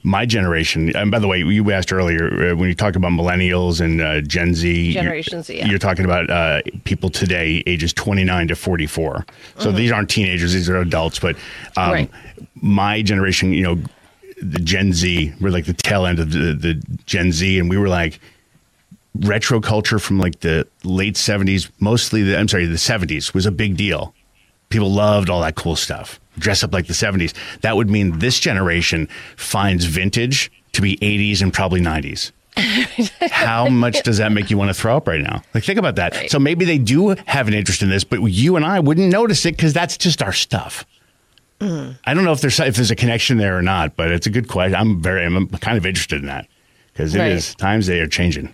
my generation, and by the way, you asked earlier uh, when you talked about millennials and uh, Gen Z, Generation Z, you're, yeah. you're talking about uh, people today, ages twenty-nine to forty-four. So mm-hmm. these aren't teenagers; these are adults. But um, right. my generation, you know, the Gen Z, we're like the tail end of the, the Gen Z, and we were like retro culture from like the late seventies, mostly the I'm sorry, the seventies was a big deal. People loved all that cool stuff. Dress up like the seventies. That would mean this generation finds vintage to be eighties and probably nineties. How much does that make you want to throw up right now? Like, think about that. Right. So maybe they do have an interest in this, but you and I wouldn't notice it because that's just our stuff. Mm. I don't know if there's if there's a connection there or not, but it's a good question. I'm very, I'm kind of interested in that because it right. is times they are changing.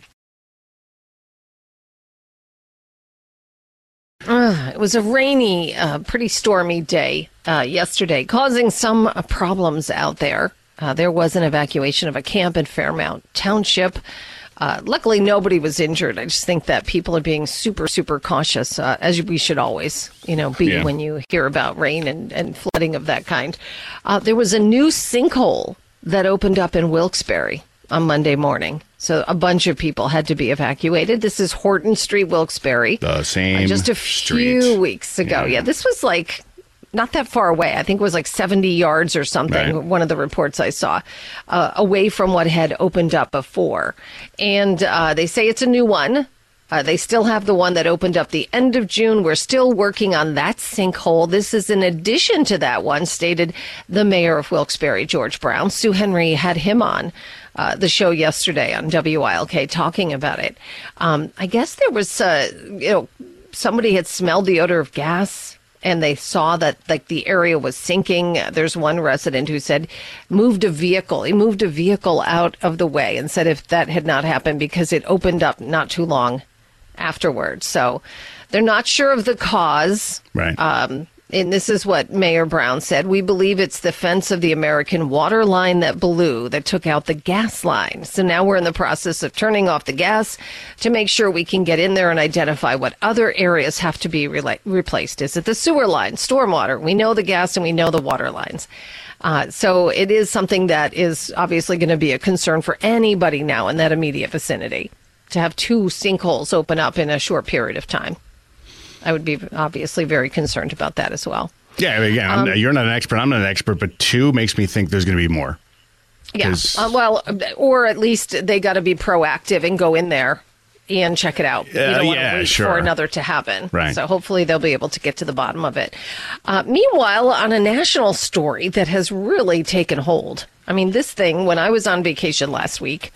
Uh, it was a rainy, uh, pretty stormy day uh, yesterday, causing some uh, problems out there. Uh, there was an evacuation of a camp in Fairmount Township. Uh, luckily, nobody was injured. I just think that people are being super, super cautious, uh, as we should always, you know, be yeah. when you hear about rain and, and flooding of that kind. Uh, there was a new sinkhole that opened up in Wilkes-Barre on Monday morning. So a bunch of people had to be evacuated. This is Horton Street, Wilkes-Barre. The same uh, Just a street. few weeks ago. Yeah. yeah, this was like not that far away. I think it was like seventy yards or something, right. one of the reports I saw, uh, away from what had opened up before. And uh, they say it's a new one. Uh, they still have the one that opened up the end of June. We're still working on that sinkhole. This is in addition to that one, stated the mayor of Wilkes-Barre, George Brown. Sue Henry had him on uh, the show yesterday on W I L K talking about it. Um, I guess there was, uh, you know, somebody had smelled the odor of gas and they saw that like the area was sinking. There's one resident who said moved a vehicle. He moved a vehicle out of the way and said if that had not happened because it opened up not too long afterwards. So they're not sure of the cause. Right. Um, and this is what Mayor Brown said. We believe it's the fence of the American water line that blew that took out the gas line. So now we're in the process of turning off the gas to make sure we can get in there and identify what other areas have to be re- replaced. Is it the sewer line, stormwater? We know the gas and we know the water lines. Uh, so it is something that is obviously going to be a concern for anybody now in that immediate vicinity. To have two sinkholes open up in a short period of time. I would be obviously very concerned about that as well. Yeah, again, um, you're not an expert. I'm not an expert, but two makes me think there's going to be more. Yeah, uh, well, or at least they got to be proactive and go in there and check it out. Uh, you don't want yeah, to wait sure. for another to happen. Right. So hopefully they'll be able to get to the bottom of it. Uh, meanwhile, on a national story that has really taken hold. I mean, this thing, when I was on vacation last week,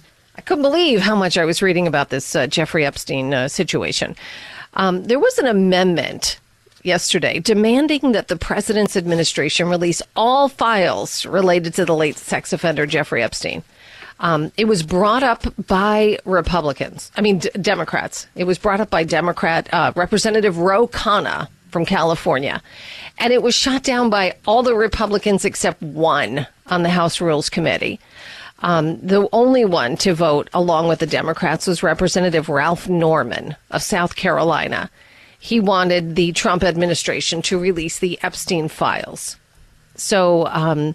I couldn't believe how much I was reading about this uh, Jeffrey Epstein uh, situation. Um, there was an amendment yesterday demanding that the president's administration release all files related to the late sex offender Jeffrey Epstein. Um, it was brought up by Republicans, I mean, d- Democrats. It was brought up by Democrat uh, Representative Ro Khanna from California. And it was shot down by all the Republicans except one on the House Rules Committee. Um, the only one to vote along with the Democrats was Representative Ralph Norman of South Carolina. He wanted the Trump administration to release the Epstein files. So um,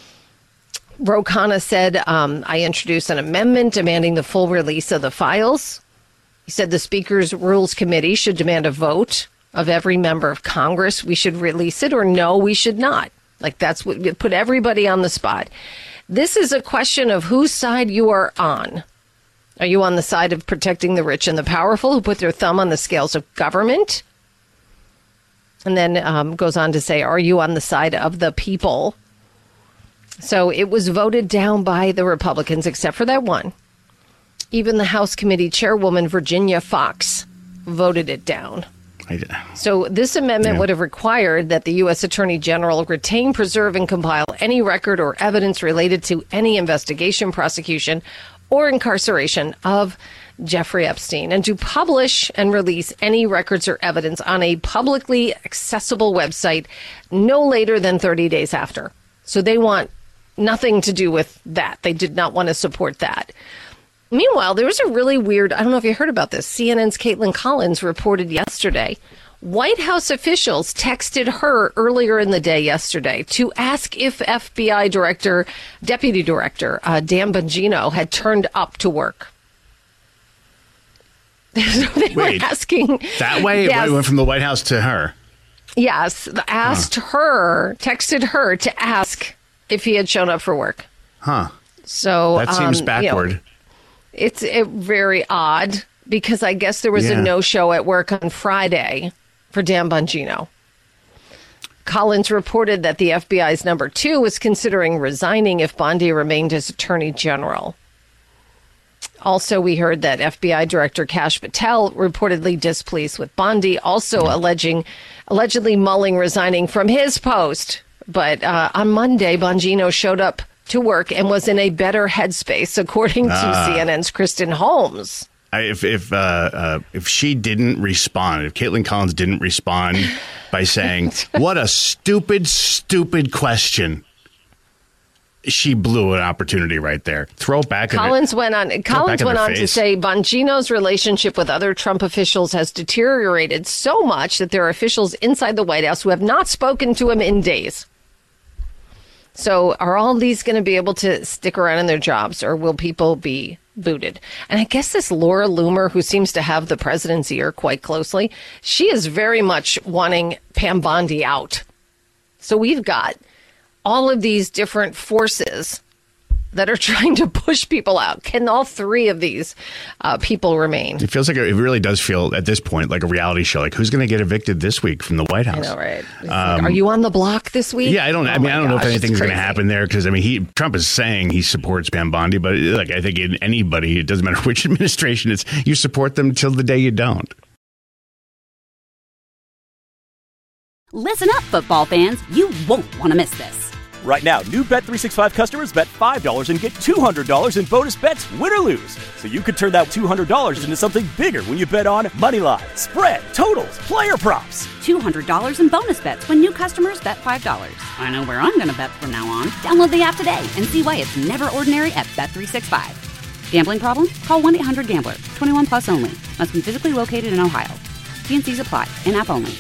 Ro Khanna said, um, I introduced an amendment demanding the full release of the files. He said the Speaker's Rules Committee should demand a vote of every member of Congress. We should release it or no, we should not. Like that's what put everybody on the spot. This is a question of whose side you are on. Are you on the side of protecting the rich and the powerful who put their thumb on the scales of government? And then um, goes on to say, are you on the side of the people? So it was voted down by the Republicans, except for that one. Even the House Committee Chairwoman, Virginia Fox, voted it down. So this amendment yeah. would have required that the U S Attorney General retain, preserve, and compile any record or evidence related to any investigation, prosecution, or incarceration of Jeffrey Epstein, and to publish and release any records or evidence on a publicly accessible website no later than thirty days after. So they want nothing to do with that. They did not want to support that. Meanwhile, there was a really weird, I don't know if you heard about this, C N N's Caitlin Collins reported yesterday White House officials texted her earlier in the day yesterday to ask if F B I Director, Deputy Director uh, Dan Bongino had turned up to work. So they Wait, were asking that way? Yes, It went from the White House to her. Yes, asked huh. her, texted her to ask if he had shown up for work. Huh. So that seems um, backward. You know, it's it, very odd because I guess there was yeah. a no-show at work on Friday for Dan Bongino. Collins reported that the F B I's number two was considering resigning if Bondi remained as Attorney General. Also, we heard that F B I Director Kash Patel reportedly displeased with Bondi, also mm-hmm. alleging, allegedly mulling resigning from his post. But uh, on Monday, Bongino showed up to work and was in a better headspace, according to uh. C N N's Kristen Holmes. I, if if uh, uh, if she didn't respond, if Caitlin Collins didn't respond by saying, "What a stupid, stupid question," she blew an opportunity right there. Throw it back. Collins it, went on. Collins went on face. to say Bongino's relationship with other Trump officials has deteriorated so much that there are officials inside the White House who have not spoken to him in days. So, are all these going to be able to stick around in their jobs, or will people be booted? And I guess this Laura Loomer, who seems to have the president's ear quite closely, she is very much wanting Pam Bondi out. So we've got all of these different forces that are trying to push people out. Can all three of these uh, people remain? It feels like a, it really does feel at this point like a reality show. Like, who's going to get evicted this week from the White House? I know, right? Um, like, are you on the block this week? Yeah, I don't. Oh I mean, I don't gosh, know if anything's going to happen there because I mean, he Trump is saying he supports Pam Bondi, but like I think in anybody, it doesn't matter which administration it's, you support them till the day you don't. Listen up, football fans! You won't want to miss this. Right now, new Bet three sixty-five customers bet five dollars and get two hundred dollars in bonus bets, win or lose. So you could turn that two hundred dollars into something bigger when you bet on moneyline, spread, totals, player props. two hundred dollars in bonus bets when new customers bet five dollars. I know where I'm going to bet from now on. Download the app today and see why it's never ordinary at Bet three sixty-five. Gambling problem? Call one eight hundred gambler. twenty-one plus only. Must be physically located in Ohio. T and C's apply. In-app only.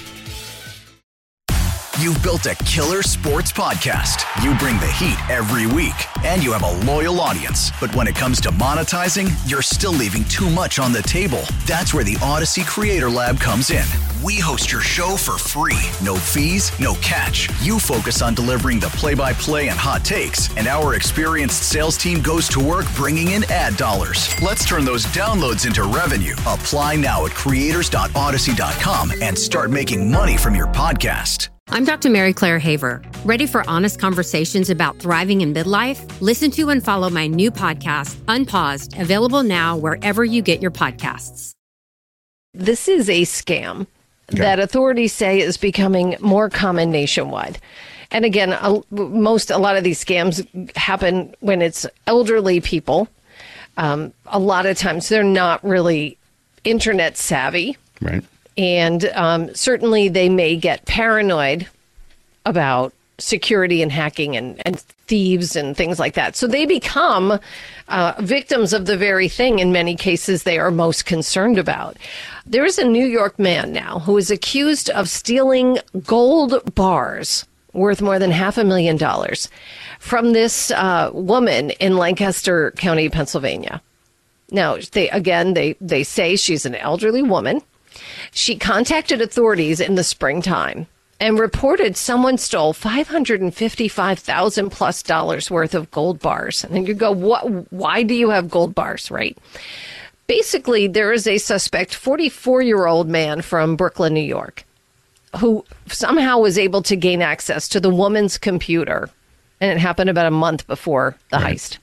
You've built a killer sports podcast. You bring the heat every week, and you have a loyal audience. But when it comes to monetizing, you're still leaving too much on the table. That's where the Odyssey Creator Lab comes in. We host your show for free. No fees, no catch. You focus on delivering the play-by-play and hot takes, and our experienced sales team goes to work bringing in ad dollars. Let's turn those downloads into revenue. Apply now at creators dot odyssey dot com and start making money from your podcast. I'm Doctor Mary Claire Haver. Ready for honest conversations about thriving in midlife? Listen to and follow my new podcast, Unpaused, available now wherever you get your podcasts. This is a scam okay. that authorities say is becoming more common nationwide. And again, a, most, a lot of these scams happen when it's elderly people. Um, a lot of times they're not really internet savvy. Right. And um, certainly they may get paranoid about security and hacking and, and thieves and things like that. So they become uh, victims of the very thing in many cases they are most concerned about. There is a New York man now who is accused of stealing gold bars worth more than half a million dollars from this uh, woman in Lancaster County, Pennsylvania. Now, they again, they, they say she's an elderly woman. She contacted authorities in the springtime and reported someone stole five hundred fifty-five thousand dollars plus dollars worth of gold bars. And you go, what? Why do you have gold bars, right? Basically, there is a suspect, forty-four-year-old man from Brooklyn, New York, who somehow was able to gain access to the woman's computer. And it happened about a month before the right. heist.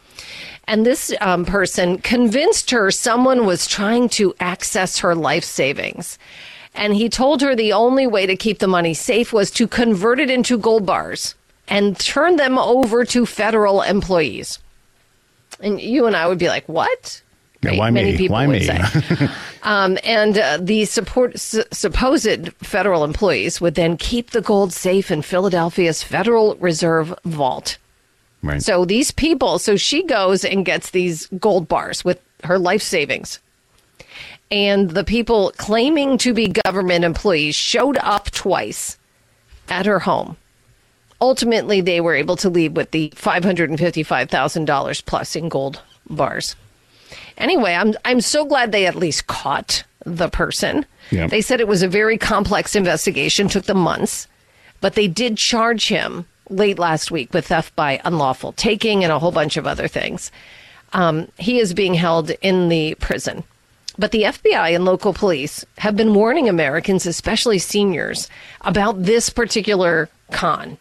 And this um, person convinced her someone was trying to access her life savings. And he told her the only way to keep the money safe was to convert it into gold bars and turn them over to federal employees. And you and I would be like, what? Yeah, right? why Many me? people why would me? say. um, and uh, the support, su- supposed federal employees would then keep the gold safe in Philadelphia's Federal Reserve Vault. Right. So these people, so she goes and gets these gold bars with her life savings. And the people claiming to be government employees showed up twice at her home. Ultimately, they were able to leave with the five hundred fifty-five thousand dollars plus in gold bars. Anyway, I'm I'm so glad they at least caught the person. Yep. They said it was a very complex investigation, took them months, but they did charge him late last week with theft by unlawful taking and a whole bunch of other things. Um, he is being held in the prison. But the F B I and local police have been warning Americans, especially seniors, about this particular con.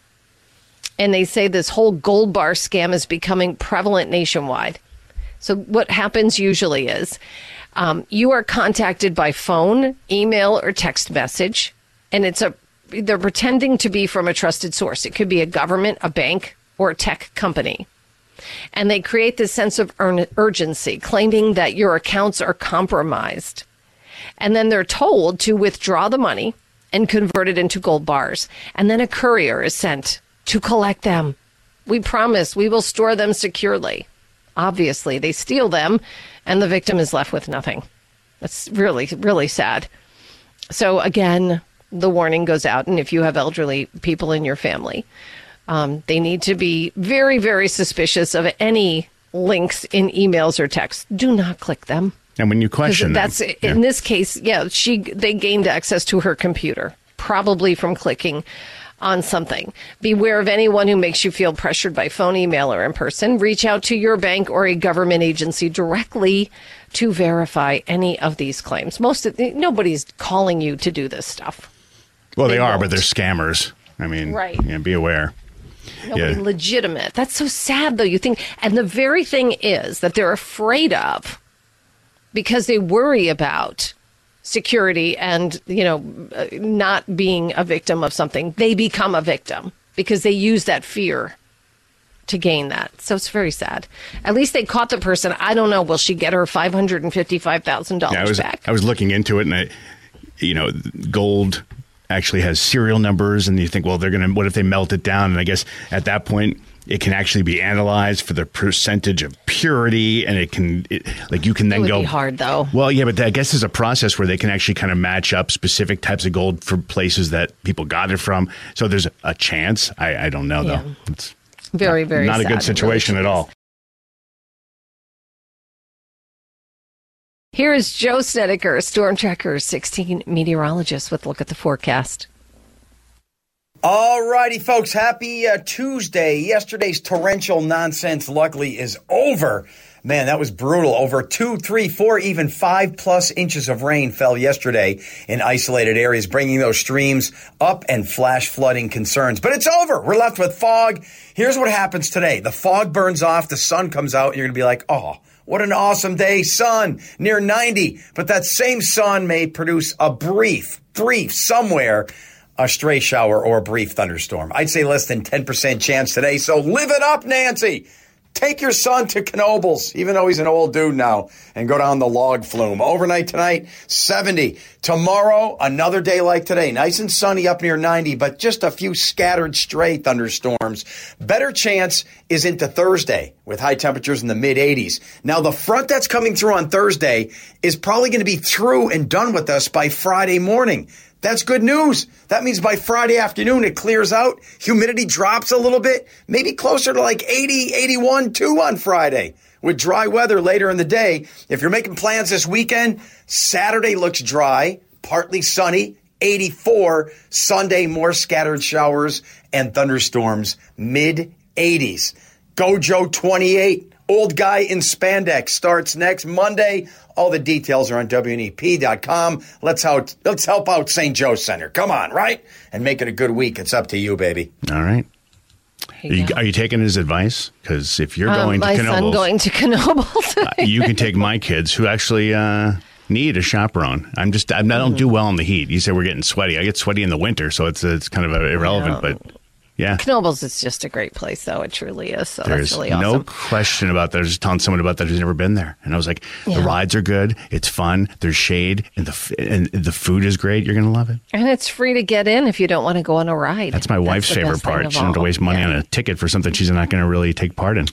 And they say this whole gold bar scam is becoming prevalent nationwide. So what happens usually is um, you are contacted by phone, email, or text message, and it's a they're pretending to be from a trusted source. It could be a government, a bank, or a tech company. And they create this sense of ur- urgency, claiming that your accounts are compromised. And then they're told to withdraw the money and convert it into gold bars. And then a courier is sent to collect them. We promise we will store them securely. Obviously, they steal them, and the victim is left with nothing. That's really, really sad. So again, the warning goes out, and if you have elderly people in your family, um, they need to be very, very suspicious of any links in emails or texts. Do not click them. And when you question them, that's yeah. in this case, yeah, she they gained access to her computer, probably from clicking on something. Beware of anyone who makes you feel pressured by phone, email, or in person. Reach out to your bank or a government agency directly to verify any of these claims. Most of the, nobody's calling you to do this stuff. Well, they, they are, won't. But they're scammers. I mean, right. Yeah, be aware. Nobody yeah. legitimate. That's so sad, though. You think, and the very thing is that they're afraid of, because they worry about security and, you know, not being a victim of something. They become a victim because they use that fear to gain that. So it's very sad. At least they caught the person. I don't know. Will she get her five hundred fifty-five thousand dollars yeah, I was, back? I was looking into it, and I, you know, gold actually has serial numbers, and you think, well, they're going to, what if they melt it down? And I guess at that point, it can actually be analyzed for the percentage of purity, and it can, it, like, you can then it would go. Be hard though. Well, yeah, but I guess there's a process where they can actually kind of match up specific types of gold for places that people got it from. So there's a, a chance. I, I don't know yeah. though. It's very, not, very not sad. a good situation really at all. Here is Joe Snedeker, Storm Tracker sixteen meteorologist with a look at the forecast. All righty, folks. Happy uh, Tuesday. Yesterday's torrential nonsense, luckily, is over. Man, that was brutal. Over two, three, four, even five plus inches of rain fell yesterday in isolated areas, bringing those streams up and flash flooding concerns. But it's over. We're left with fog. Here's what happens today. The fog burns off. The sun comes out. And you're going to be like, oh, what an awesome day. Sun near ninety. But that same sun may produce a brief, brief somewhere, a stray shower or a brief thunderstorm. I'd say less than ten percent chance today. So live it up, Nancy. Take your son to Knoebels, even though he's an old dude now, and go down the log flume. Overnight tonight, seventy. Tomorrow, another day like today. Nice and sunny up near ninety, but just a few scattered stray thunderstorms. Better chance is into Thursday with high temperatures in the mid eighties. Now, the front that's coming through on Thursday is probably going to be through and done with us by Friday morning. That's good news. That means by Friday afternoon, it clears out. Humidity drops a little bit, maybe closer to like eighty, eighty-one, two on Friday with dry weather later in the day. If you're making plans this weekend, Saturday looks dry, partly sunny, eighty-four. Sunday, more scattered showers and thunderstorms, mid eighties. Gojo twenty-eight. Old Guy in Spandex starts next Monday. All the details are on W N E P dot com. Let's help, let's help out Saint Joe Center. Come on, right? And make it a good week. It's up to you, baby. All right. Are you, are you taking his advice? Because if you're going um, to Knoebels, my son going to Knoebels, uh, you can take my kids who actually uh, need a chaperone. I'm just I'm, I don't mm-hmm. do well in the heat. You say we're getting sweaty. I get sweaty in the winter, so it's it's kind of irrelevant, yeah. but. Yeah. Knoebels is just a great place, though. It truly is. So There's that's really awesome. No question about that. I was just telling someone about that who's never been there. And I was like, yeah. the rides are good. It's fun. There's shade. And the and the food is great. You're going to love it. And it's free to get in if you don't want to go on a ride. That's my that's wife's favorite part. She doesn't have to waste money yeah. on a ticket for something she's not going to really take part in.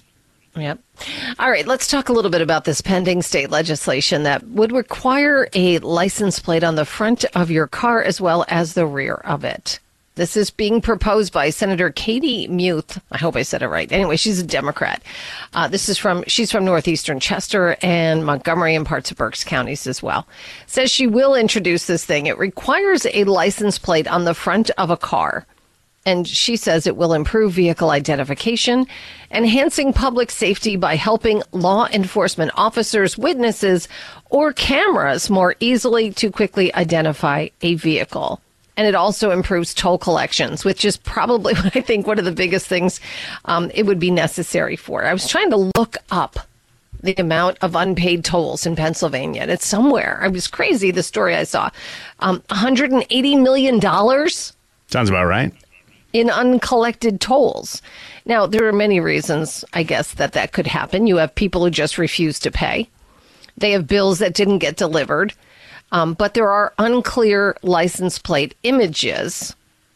Yep. All right, let's talk a little bit about this pending state legislation that would require a license plate on the front of your car as well as the rear of it. This is being proposed by Senator Katie Muth. I hope I said it right. Anyway, she's a Democrat. Uh, this is from, she's from northeastern Chester and Montgomery and parts of Berks counties as well. Says she will introduce this thing. It requires a license plate on the front of a car. And she says it will improve vehicle identification, enhancing public safety by helping law enforcement officers, witnesses, or cameras more easily to quickly identify a vehicle. And it also improves toll collections, which is probably what I think one of the biggest things um, it would be necessary for. I was trying to look up the amount of unpaid tolls in Pennsylvania, and it's somewhere. I was crazy, the story I saw. Um, one hundred eighty million dollars. Sounds about right. In uncollected tolls. Now, there are many reasons, I guess, that that could happen. You have people who just refuse to pay. They have bills that didn't get delivered. Um, but there are unclear license plate images,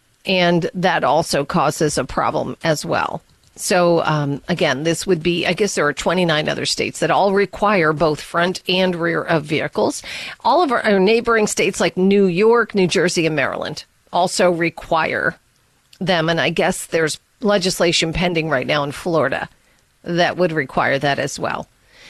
and that also causes a problem as well. So, um, again, this would be, I guess there are twenty-nine other states that all require both front and rear of vehicles. All of our, our neighboring states like New York, New Jersey, and Maryland also require them. And I guess there's legislation pending right now in Florida that would require that as well.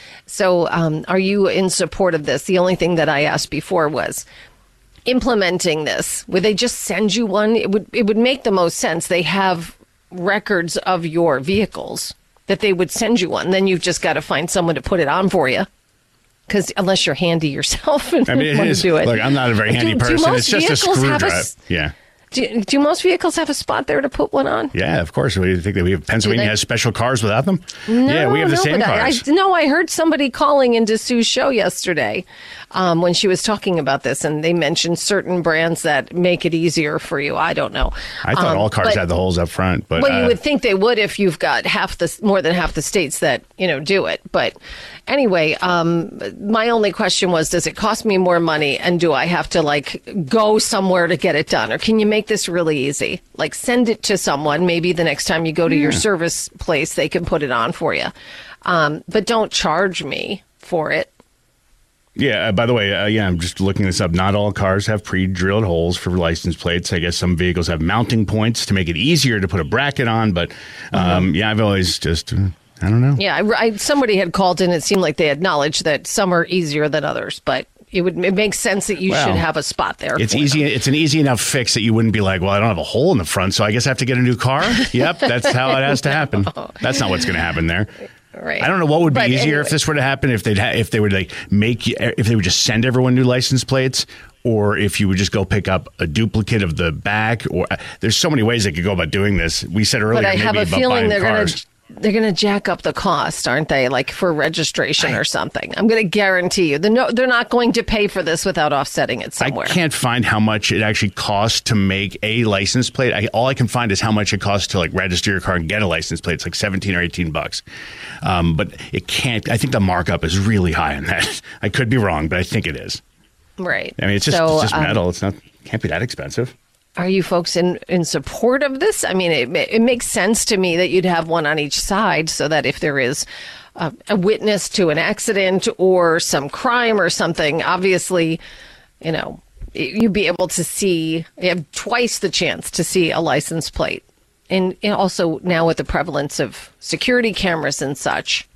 So um, are you in support of this? The only thing that I asked before was implementing this. Would they just send you one? It would it would make the most sense. They have records of your vehicles that they would send you one. Then you've just got to find someone to put it on for you. Because unless you're handy yourself and I mean, want it is, to do it. Look, I'm not a very handy do, person. Do it's just a screwdriver. Yeah. Do, do most vehicles have a spot there to put one on? Yeah, of course. We think that we have Pennsylvania has special cars without them. No, yeah, we have the no, same but cars. I, I, no, I heard somebody calling into Sue's show yesterday um, when she was talking about this, and they mentioned certain brands that make it easier for you. I don't know. I thought um, all cars but, had the holes up front, but well, uh, you would think they would if you've got half the more than half the states that you know do it. But anyway, um, my only question was: does it cost me more money, and do I have to like go somewhere to get it done, or can you make this really easy? Like send it to someone. Maybe the next time you go to yeah. your service place, they can put it on for you. Um, but don't charge me for it. Yeah, uh, by the way, uh, yeah, I'm just looking this up. Not all cars have pre-drilled holes for license plates. I guess some vehicles have mounting points to make it easier to put a bracket on. But um, mm-hmm. yeah, I've always just, uh, I don't know. Yeah, I, I, somebody had called in. It seemed like they acknowledged that some are easier than others. But it would it makes sense that you well, should have a spot there. It's easy. Them. It's an easy enough fix that you wouldn't be like, well, I don't have a hole in the front, so I guess I have to get a new car. Yep, that's how it has to happen. No. That's not what's going to happen there. Right. I don't know what would be but easier anyway. if this were to happen. If they'd ha- if they would like make you, if they would just send everyone new license plates, or if you would just go pick up a duplicate of the back. Or uh, there's so many ways they could go about doing this. We said earlier, but I maybe have a about feeling buying they're going cars. to. They're going to jack up the cost, aren't they? Like for registration I, or something. I'm going to guarantee you. They're, no, they're not going to pay for this without offsetting it somewhere. I can't find how much it actually costs to make a license plate. I, all I can find is how much it costs to like register your car and get a license plate. It's like seventeen or eighteen bucks. Um, but it can't. I think the markup is really high on that. I could be wrong, but I think it is. Right. I mean, it's just, so, it's just um, metal. It's not. Can't be that expensive. Are you folks in, in support of this? I mean, it, it makes sense to me that you'd have one on each side so that if there is a, a witness to an accident or some crime or something, obviously, you know, you'd be able to see, you have twice the chance to see a license plate. And, and also now with the prevalence of security cameras and such,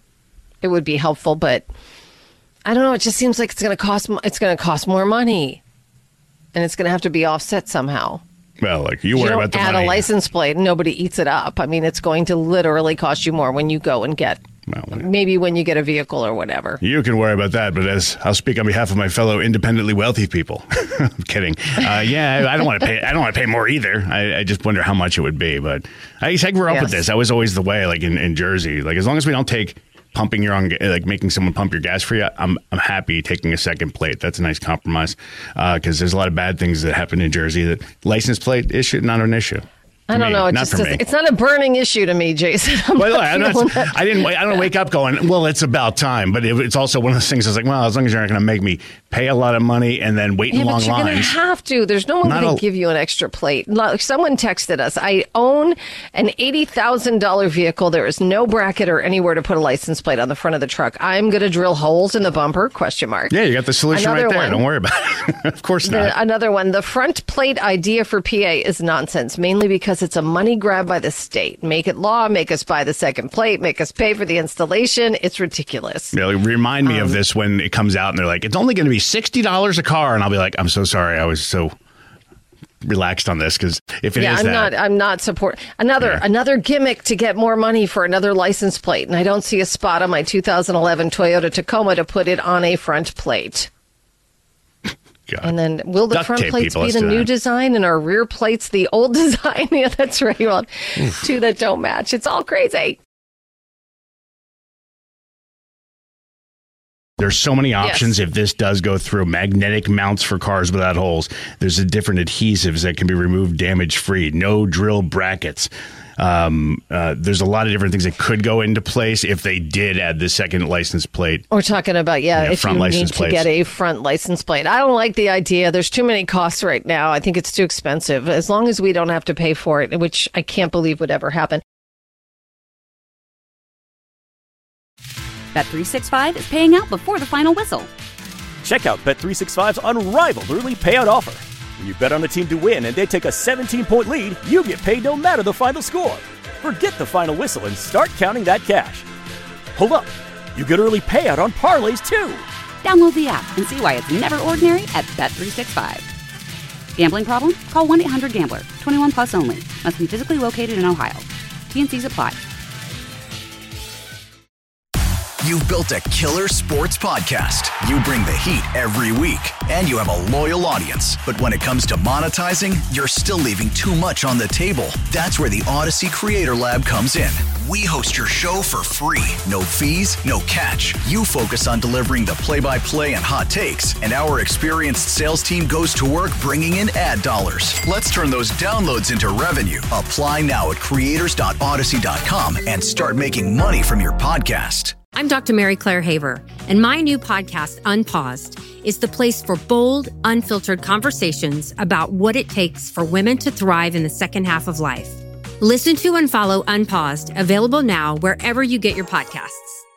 it would be helpful. But I don't know. It just seems like it's going to cost, it's going to cost more money. And it's going to have to be offset somehow. Well, like you worry you don't about the add money. a license plate and nobody eats it up. I mean, it's going to literally cost you more when you go and get, well, maybe when you get a vehicle or whatever. You can worry about that, but as I'll speak on behalf of my fellow independently wealthy people. I'm kidding. Uh, yeah, I don't want to pay. I don't want to pay more either. I, I just wonder how much it would be. But I, I grew up yes. with this. That was always the way. Like in, in Jersey, like as long as we don't take pumping your own, like making someone pump your gas for you, I'm I'm happy taking a second plate. That's a nice compromise because uh, there's a lot of bad things that happen in Jersey. That license plate issue, not an issue. I don't me, know. It not just for doesn't, me. it's not a burning issue to me, Jason. I'm Well, not I'm not, feeling that. I didn't. I don't wake up going, well, it's about time. But it, it's also one of those things. I was like, well, as long as you're not going to make me pay a lot of money and then wait Yeah, in long but you're going to lines. have to. There's no one Not going a- to give you an extra plate. Look, someone texted us. I own an eighty thousand dollars vehicle. There is no bracket or anywhere to put a license plate on the front of the truck. I'm going to drill holes in the bumper? Question mark. Yeah, you got the solution Another right there. one. Don't worry about it. Of course not. The, another one. The front plate idea for P A is nonsense, mainly because it's a money grab by the state. Make it law, make us buy the second plate, make us pay for the installation. It's ridiculous. Yeah, like, remind me Um, of this when it comes out and they're like, it's only going to be sixty dollars a car. And I'll be like, I'm so sorry. I was so relaxed on this because if it yeah, is I'm that. not. I'm not support another Yeah. another gimmick to get more money for another license plate, and I don't see a spot on my two thousand eleven Toyota Tacoma to put it on a front plate. God. And then will the Duct front tape plates people, be let's the do new that. design and our rear plates the old design? Yeah, that's right. Well, two that don't match. It's all crazy. There's so many options if this does go through. Magnetic mounts for cars without holes. There's a different adhesives that can be removed damage free. No drill brackets. Um, uh, there's a lot of different things that could go into place if they did add the second license plate. We're talking about, yeah, Yeah, if front you need license to plates. get a front license plate. I don't like the idea. There's too many costs right now. I think it's too expensive. As long as we don't have to pay for it, which I can't believe would ever happen. Bet three sixty-five is paying out before the final whistle. Check out Bet three sixty-five's unrivaled early payout offer. When you bet on a team to win and they take a seventeen-point lead, you get paid no matter the final score. Forget the final whistle and start counting that cash. Hold up. You get early payout on parlays, too. Download the app and see why it's never ordinary at Bet three sixty-five. Gambling problem? Call one eight hundred gambler. twenty-one plus only. Must be physically located in Ohio. T N Cs apply. You've built a killer sports podcast. You bring the heat every week, and you have a loyal audience. But when it comes to monetizing, you're still leaving too much on the table. That's where the Odyssey Creator Lab comes in. We host your show for free. No fees, no catch. You focus on delivering the play-by-play and hot takes, and our experienced sales team goes to work bringing in ad dollars. Let's turn those downloads into revenue. Apply now at creators dot odyssey dot com and start making money from your podcast. I'm Doctor Mary Claire Haver, and my new podcast, Unpaused, is the place for bold, unfiltered conversations about what it takes for women to thrive in the second half of life. Listen to and follow Unpaused, available now wherever you get your podcasts.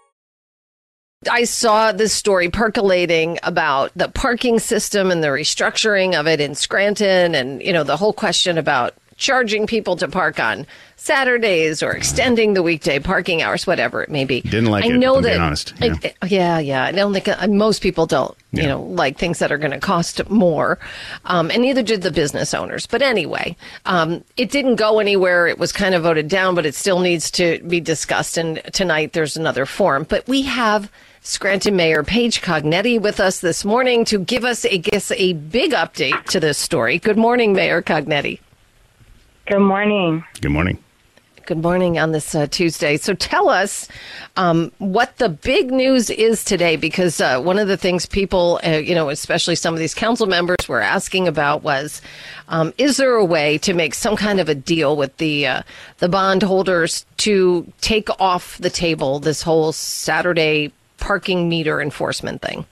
I saw this story percolating about the parking system and the restructuring of it in Scranton, and, you know, the whole question about charging people to park on Saturdays or extending the weekday parking hours, whatever it may be. Didn't like I it, know I'm that, being honest. Yeah. I- yeah, yeah. I don't think uh, most people don't, you Yeah. know, like things that are going to cost more. Um, and neither did the business owners. But anyway, um, it didn't go anywhere. It was kind of voted down, but it still needs to be discussed. And tonight there's another forum. But we have Scranton Mayor Paige Cognetti with us this morning to give us, I guess, a big update to this story. Good morning, Mayor Cognetti. Good morning. Good morning. Good morning on this uh, Tuesday. So tell us um, what the big news is today, because uh, one of the things people, uh, you know, especially some of these council members were asking about was, um, is there a way to make some kind of a deal with the uh, the bondholders to take off the table this whole Saturday parking meter enforcement thing?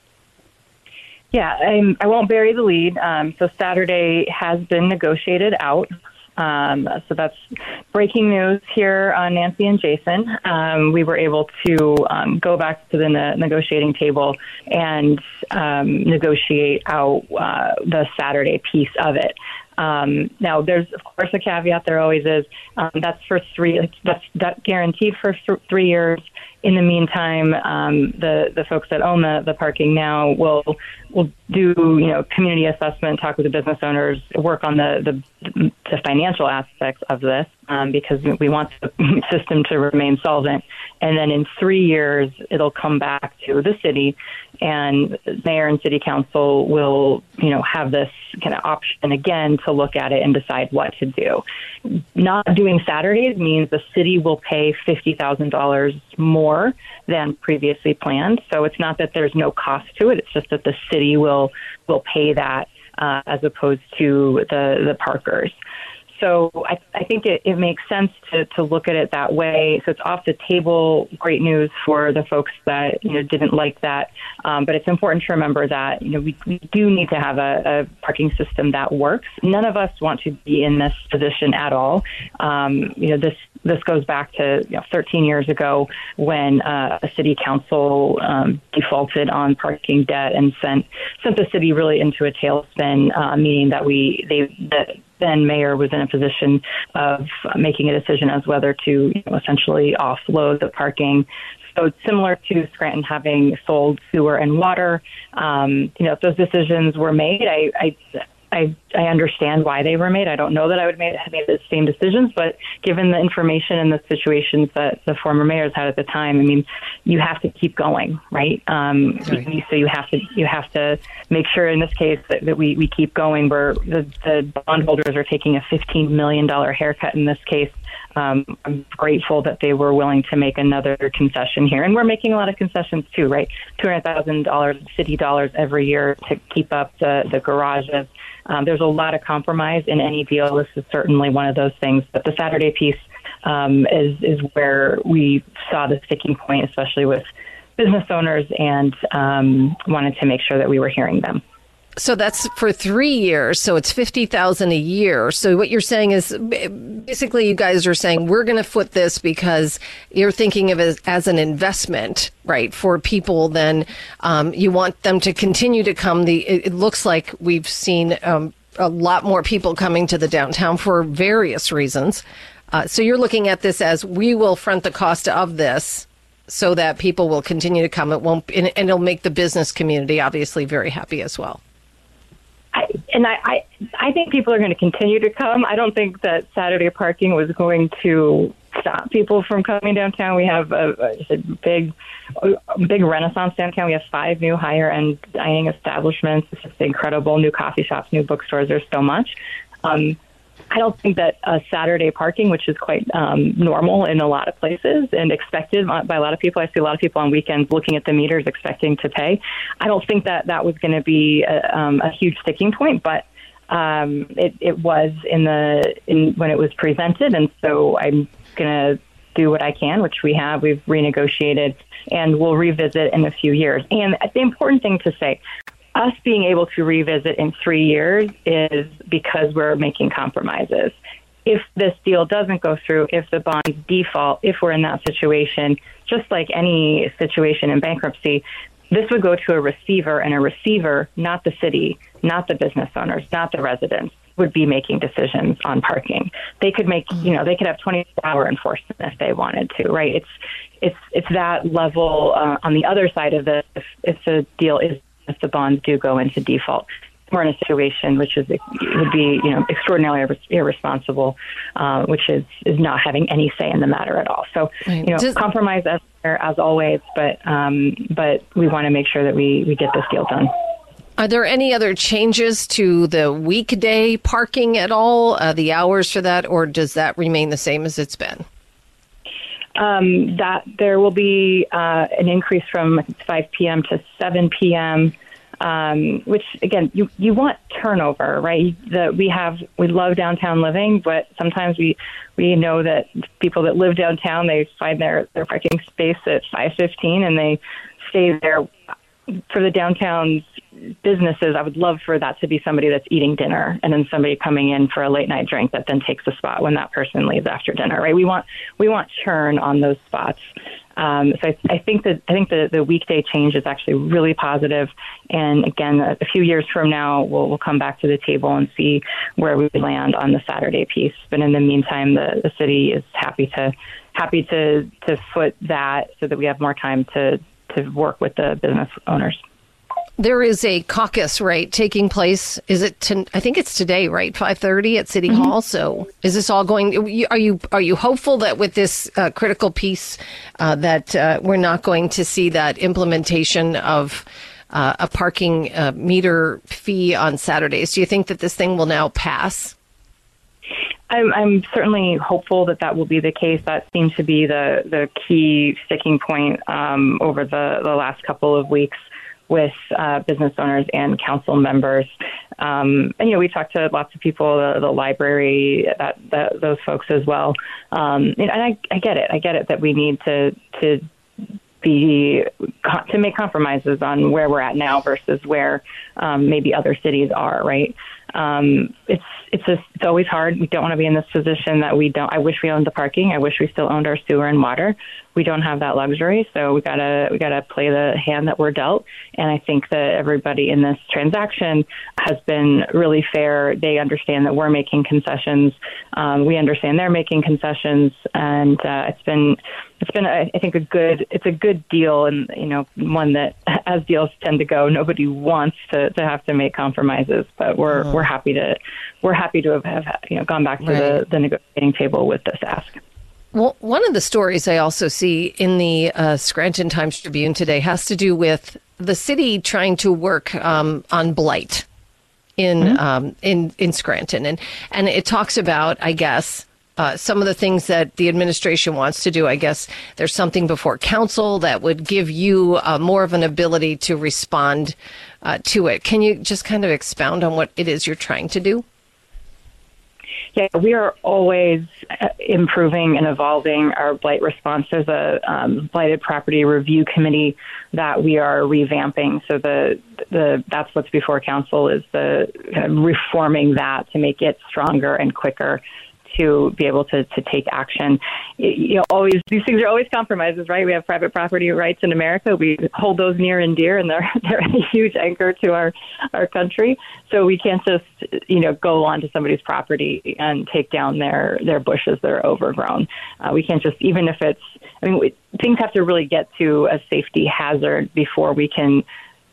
Yeah, I'm, I won't bury the lead. Um, so Saturday has been negotiated out. Um, so that's breaking news here on Nancy and Jason. Um, we were able to um, go back to the ne- negotiating table and um, negotiate out uh, the Saturday piece of it. Um, now, there's, of course, a caveat. There always is. Um, that's for three. That's that guaranteed for th- three years. In the meantime, um, the the folks that own the, the parking now will will do you know community assessment, talk with the business owners, work on the the, the financial aspects of this um, because we want the system to remain solvent. And then in three years, it'll come back to the city, and mayor and city council will you know have this kind of option again to look at it and decide what to do. Not doing Saturdays means the city will pay fifty thousand dollars more than previously planned. So it's not that there's no cost to it. It's just that the city will will pay that uh, as opposed to the, the parkers. so I, I think it, it makes sense to, to look at it that way. So it's off the table. Great news for the folks that, you know, didn't like that. Um, but it's important to remember that, you know, we, we do need to have a, a parking system that works. None of us want to be in this position at all. Um, you know, this This goes back to you know, thirteen years ago when uh, a city council um, defaulted on parking debt and sent sent the city really into a tailspin, uh, meaning that we they the then mayor was in a position of making a decision as whether to you know, essentially offload the parking. So it's similar to Scranton having sold sewer and water. Um, you know, if those decisions were made, I. I I, I understand why they were made. I don't know that I would made, have made the same decisions, but given the information and the situations that the former mayors had at the time, I mean, you have to keep going, right? Um, right. So you have to you have to make sure in this case that, that we, we keep going. Where the, the bondholders are taking a fifteen million dollars haircut in this case. Um, I'm grateful that they were willing to make another concession here. And we're making a lot of concessions too, right? two hundred thousand dollars city dollars every year to keep up the, the garages. Um, there's a lot of compromise in any deal. This is certainly one of those things. But the Saturday piece um, is, is where we saw the sticking point, especially with business owners, and um, wanted to make sure that we were hearing them. So that's for three years. So it's fifty thousand dollars a year. So what you're saying is basically you guys are saying we're going to foot this because you're thinking of it as, as an investment, right? For people, then um, you want them to continue to come. The It, it looks like we've seen um, a lot more people coming to the downtown for various reasons. Uh, so you're looking at this as we will front the cost of this so that people will continue to come. It won't, and, and it'll make the business community obviously very happy as well. I, and I, I, I think people are going to continue to come. I don't think that Saturday parking was going to stop people from coming downtown. We have a, a big, a big renaissance downtown. We have five new higher-end dining establishments. It's just incredible. New coffee shops, new bookstores. There's so much. Um, I don't think that uh, Saturday parking, which is quite um, normal in a lot of places and expected by a lot of people. I see a lot of people on weekends looking at the meters expecting to pay. I don't think that that was going to be a, um, a huge sticking point, but um, it, it was in the in when it was presented. And so I'm going to do what I can, which we have. We've renegotiated, and we'll revisit in a few years. And the important thing to say, us being able to revisit in three years is because we're making compromises. If this deal doesn't go through, if the bonds default, if we're in that situation, just like any situation in bankruptcy, this would go to a receiver, and a receiver, not the city, not the business owners, not the residents, would be making decisions on parking. They could make, you know, they could have twenty-four hour enforcement if they wanted to, right? It's it's it's that level uh, on the other side of this. If, if the deal is if the bonds do go into default, we're in a situation which is would be, you know, extraordinarily irresponsible, uh, which is, is not having any say in the matter at all. So, you know, Does, compromise as, as always, but um, but we want to make sure that we, we get this deal done. Are there any other changes to the weekday parking at all, uh, the hours for that, or does that remain the same as it's been? Um, that there will be uh, an increase from five p.m. to seven p.m., um, which, again, you, you want turnover, right? The, we have we love downtown living, but sometimes we, we know that people that live downtown, they find their, their parking space at five fifteen, and they stay there. For the downtown's businesses, I would love for that to be somebody that's eating dinner and then somebody coming in for a late night drink that then takes the spot when that person leaves after dinner, right? We want we want churn on those spots. Um, so I, I think that I think the, the weekday change is actually really positive. And again, a, a few years from now, we'll we'll come back to the table and see where we land on the Saturday piece. But in the meantime, the, the city is happy to happy to to foot that so that we have more time to. to work with the business owners. There is a caucus, right, taking place. Is it? To, I think it's today, right? five thirty at City mm-hmm. Hall. So, is this all going? Are you are you hopeful that with this uh, critical piece, uh, that uh, we're not going to see that implementation of uh, a parking uh, meter fee on Saturdays? Do you think that this thing will now pass? I'm, I'm certainly hopeful that that will be the case. That seems to be the, the key sticking point um, over the, the last couple of weeks with uh, business owners and council members. Um, and, you know, we talked to lots of people, the, the library, that, that those folks as well. Um, and I, I get it. I get it that we need to to be to make compromises on where we're at now versus where um, maybe other cities are, right? Um, it's it's a, it's always hard. We don't want to be in this position that we don't. I wish we owned the parking. I wish we still owned our sewer and water. We don't have that luxury, so we gotta we gotta play the hand that we're dealt. And I think that everybody in this transaction has been really fair. They understand that we're making concessions. Um, we understand they're making concessions, and uh, it's been it's been I think a good it's a good deal, and you know one that as deals tend to go, nobody wants to, to have to make compromises, but we're oh. we're happy to we're happy to have, have you know gone back to right. the, the negotiating table with this ask. Well, one of the stories I also see in the uh, Scranton Times Tribune today has to do with the city trying to work um, on blight in mm-hmm. um, in in Scranton, and and it talks about, I guess, uh, some of the things that the administration wants to do. I guess there's something before council that would give you uh, more of an ability to respond uh, to it. Can you just kind of expound on what it is you're trying to do? Yeah, we are always improving and evolving our blight response. There's a um, blighted property review committee that we are revamping. So the the that's what's before council is the kind of reforming that to make it stronger and quicker to be able to, to take action. You know, always these things are always compromises, right? We have private property rights in America. We hold those near and dear, and they're they're a huge anchor to our, our country. So we can't just, you know, go onto somebody's property and take down their, their bushes that are overgrown. Uh, we can't just, even if it's, I mean, we, things have to really get to a safety hazard before we can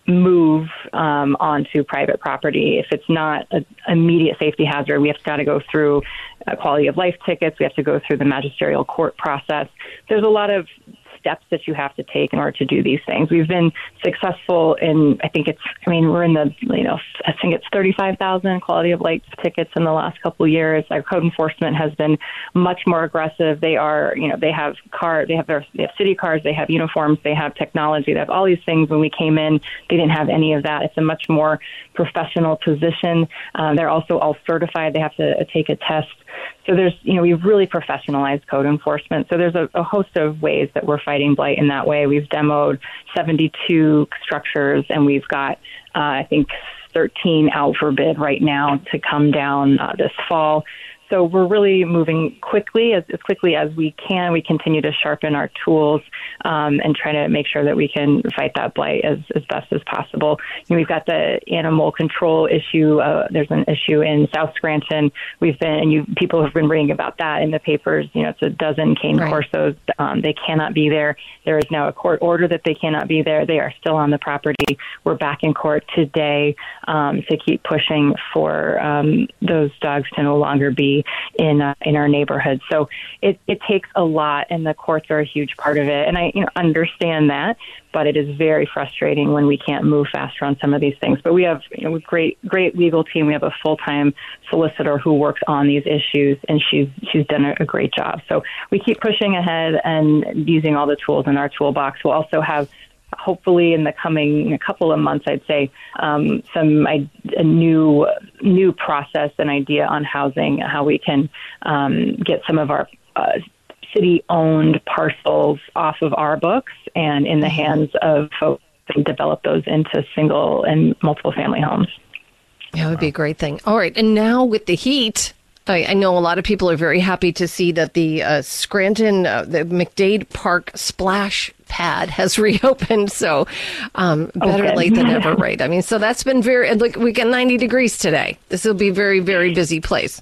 move um, onto private property. If it's not an immediate safety hazard, we have got to go through uh, quality of life tickets. We have to go through the magisterial court process. There's a lot of steps that you have to take in order to do these things. We've been successful in, I think it's, I mean, we're in the, you know, I think it's thirty-five thousand quality of life tickets in the last couple of years. Our code enforcement has been much more aggressive. They are, you know, they have car, they have their, they have city cars, they have uniforms, they have technology, they have all these things. When we came in, they didn't have any of that. It's a much more professional position. Um, they're also all certified. They have to uh, take a test. So there's, you know, we've really professionalized code enforcement. So there's a, a host of ways that we're fighting blight in that way. We've demoed seventy-two structures, and we've got, uh, I think, thirteen out for bid right now to come down uh, this fall. So we're really moving quickly, as, as quickly as we can. We continue to sharpen our tools um, and try to make sure that we can fight that blight as, as best as possible. You know, we've got the animal control issue. Uh, there's an issue in South Scranton. We've been, and you people have been reading about that in the papers. You know, it's a dozen cane right. corsos. Um, they cannot be there. There is now a court order that they cannot be there. They are still on the property. We're back in court today um, to keep pushing for um, those dogs to no longer be in uh, in our neighborhood. So it, it takes a lot, and the courts are a huge part of it. And I you know, understand that, but it is very frustrating when we can't move faster on some of these things. But we have you know, a great great legal team. We have a full-time solicitor who works on these issues, and she's she's done a, a great job. So we keep pushing ahead and using all the tools in our toolbox. We'll also have, hopefully in the coming a couple of months, I'd say, um, some I, a new new process and idea on housing, how we can um, get some of our uh, city-owned parcels off of our books and in the hands of folks and develop those into single and multiple family homes. Yeah, that would be a great thing. All right, and now with the heat, I, I know a lot of people are very happy to see that the uh, Scranton, uh, the McDade Park splash pad has reopened. So um, better okay. late than never, right? I mean, so that's been very, like we get ninety degrees today. This will be a very, very busy place.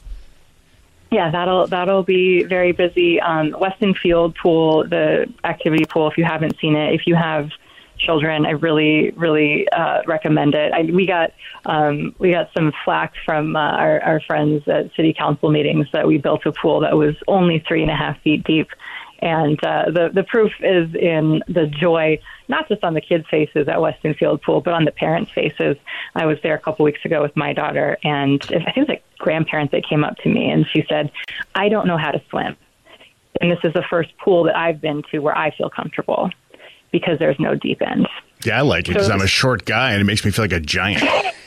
Yeah, that'll that'll be very busy. Um, Weston Field pool, the activity pool, if you haven't seen it, if you have children, I really, really uh, recommend it. I, we got um, we got some flack from uh, our, our friends at city council meetings that we built a pool that was only three and a half feet deep. And uh, the, the proof is in the joy, not just on the kids' faces at Weston Field Pool, but on the parents' faces. I was there a couple weeks ago with my daughter, and I think it was a grandparent that came up to me, and she said, I don't know how to swim. And this is the first pool that I've been to where I feel comfortable, because there's no deep end. Yeah, I like it because I'm a short guy and it makes me feel like a giant.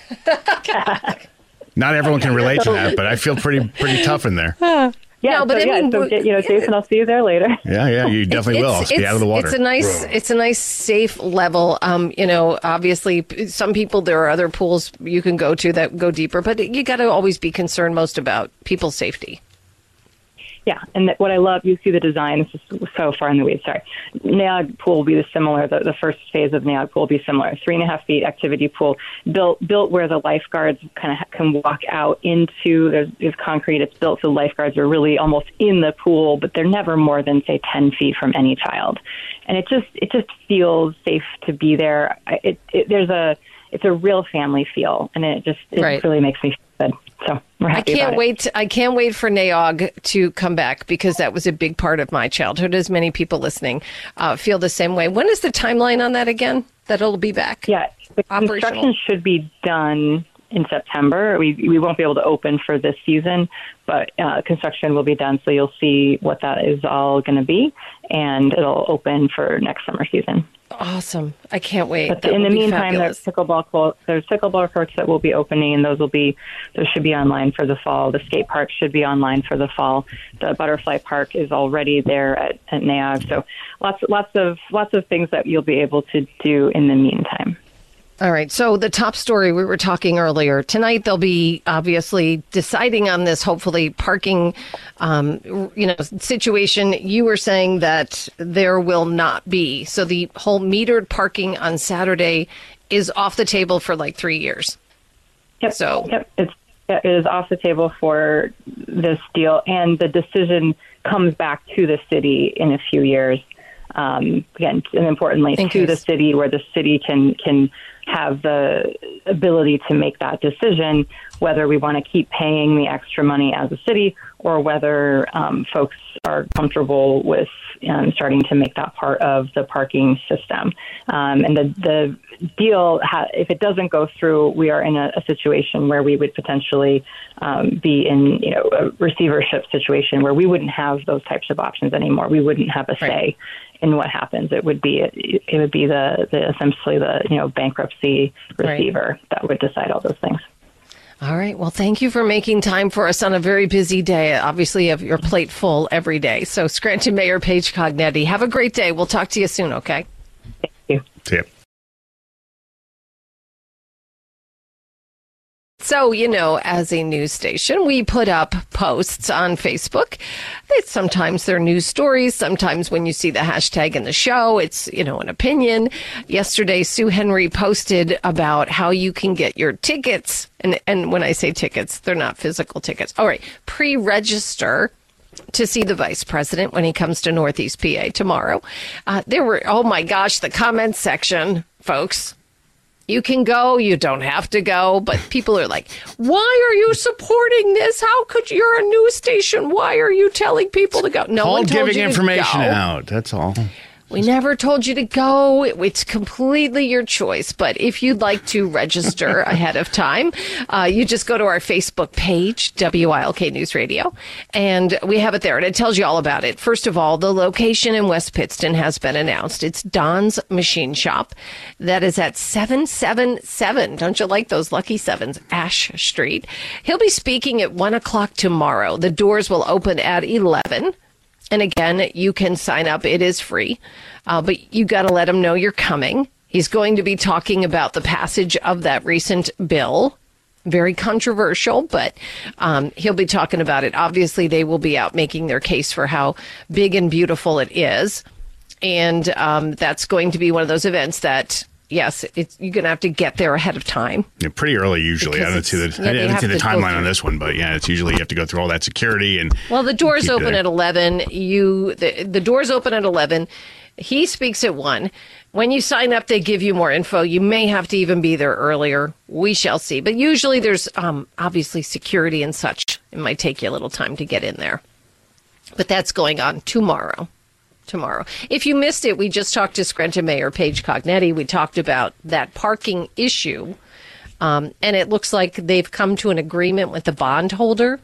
Not everyone can relate to that, but I feel pretty pretty tough in there. Yeah, no, but so, I yeah, mean, so, you know, Jason, I'll see you there later. Yeah, yeah, you definitely will. I'll be out of the water. It's a nice, it's a nice, safe level. Um, you know, obviously, some people, there are other pools you can go to that go deeper, but you got to always be concerned most about people's safety. Yeah, and what I love, you see the design, this is so far in the weeds, sorry. Naog Pool will be the similar, the, the first phase of Naog Pool will be similar. Three and a half feet activity pool, built built where the lifeguards kind of can walk out into, there's, there's concrete, it's built so lifeguards are really almost in the pool, but they're never more than, say, ten feet from any child. And it just it just feels safe to be there. It, it, there's a, it's a real family feel, and it just, it Right. really makes me feel good. So we're happy I can't about it. wait. I can't wait for Naog to come back because that was a big part of my childhood. As many people listening uh, feel the same way. When is the timeline on that again? That it'll be back? Yeah, the construction should be done in September. We we won't be able to open for this season, but uh, construction will be done. So you'll see what that is all going to be, and it'll open for next summer season. Awesome! I can't wait. But That in will the be meantime, fabulous. there's pickleball courts. There's pickleball courts that will be opening, and those will be those should be online for the fall. The skate park should be online for the fall. The butterfly park is already there at, at Naog. So lots lots of lots of things that you'll be able to do in the meantime. All right. So the top story we were talking earlier tonight, they'll be obviously deciding on this, hopefully parking, um, you know, situation. You were saying that there will not be. So the whole metered parking on Saturday is off the table for like three years. Yep. So yep. It's, it is off the table for this deal, and the decision comes back to the city in a few years. Um, again, and importantly, In to case. the city, where the city can can have the ability to make that decision, whether we want to keep paying the extra money as a city or whether um, folks are comfortable with um, starting to make that part of the parking system. Um, and the, the deal, ha- if it doesn't go through, we are in a, a situation where we would potentially um, be in, you know, a receivership situation where we wouldn't have those types of options anymore. We wouldn't have a say. Right. In what happens. It would be it would be the, the essentially the you know bankruptcy receiver Right. that would decide all those things. All right. Well, thank you for making time for us on a very busy day. Obviously, you have your plate full every day. So, Scranton Mayor Paige Cognetti, have a great day. We'll talk to you soon, okay? Thank you. See ya. So, you know, as a news station, we put up posts on Facebook. They, sometimes they're news stories. Sometimes when you see the hashtag in the show, it's, you know, an opinion. Yesterday, Sue Henry posted about how you can get your tickets. And, and when I say tickets, they're not physical tickets. All right. Pre-register to see the vice president when he comes to Northeast P A tomorrow. Uh, there were, oh my gosh, the comments section, folks. You can go, you don't have to go, but people are like, why are you supporting this? How could you, you're a news station. Why are you telling people to go? No All one told giving you to information go. out. That's all. We never told you to go. It's completely your choice. But if you'd like to register ahead of time, uh, you just go to our Facebook page, W I L K News Radio, and we have it there. And it tells you all about it. First of all, the location in West Pittston has been announced. It's Don's Machine Shop. That is at seven seven seven. Don't you like those lucky sevens? Ash Street. He'll be speaking at one o'clock tomorrow. The doors will open at eleven. And again, you can sign up. It is free, uh, but you got to let him know you're coming. He's going to be talking about the passage of that recent bill. Very controversial, but um, he'll be talking about it. Obviously, they will be out making their case for how big and beautiful it is. And um, that's going to be one of those events that, yes, it's, you're going to have to get there ahead of time. Yeah, pretty early usually. Because I don't see the it's- yeah, I they didn't have see the to go timeline on through- this one, but yeah, it's usually you have to go through all that security and. Well, the doors keep you open there. at eleven. You the, the doors open at eleven. He speaks at one. When you sign up, they give you more info. You may have to even be there earlier. We shall see. But usually there's um, obviously security and such. It might take you a little time to get in there. But that's going on tomorrow. Tomorrow. If you missed it, we just talked to Scranton Mayor Paige Cognetti. We talked about that parking issue. Um, and it looks like they've come to an agreement with the bondholder.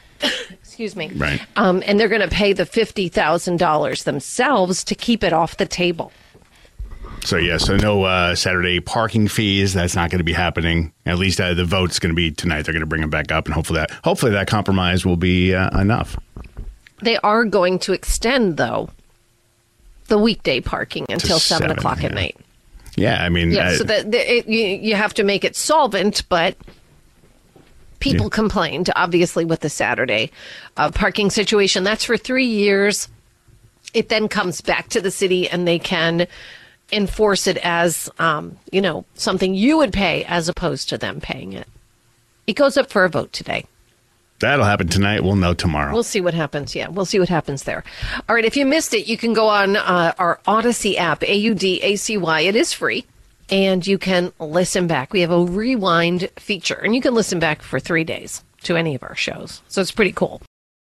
Excuse me. Right. Um, and they're going to pay the fifty thousand dollars themselves to keep it off the table. So, yeah, so no uh, Saturday parking fees. That's not going to be happening. At least uh, the vote's going to be tonight. They're going to bring them back up, and hopefully that hopefully that compromise will be uh, enough. They are going to extend, though, the weekday parking until seven, seven o'clock yeah. at night. Yeah, I mean... Yeah, uh, so that it, you, you have to make it solvent, but people yeah. complained, obviously, with the Saturday uh, parking situation. That's for three years. It then comes back to the city, and they can enforce it as, um, you know, something you would pay as opposed to them paying it. It goes up for a vote today. That'll happen tonight. We'll know tomorrow. We'll see what happens. Yeah, we'll see what happens there. All right, if you missed it, you can go on uh, our Audacy app, A U D A C Y. It is free, and you can listen back. We have a rewind feature, and you can listen back for three days to any of our shows. So it's pretty cool.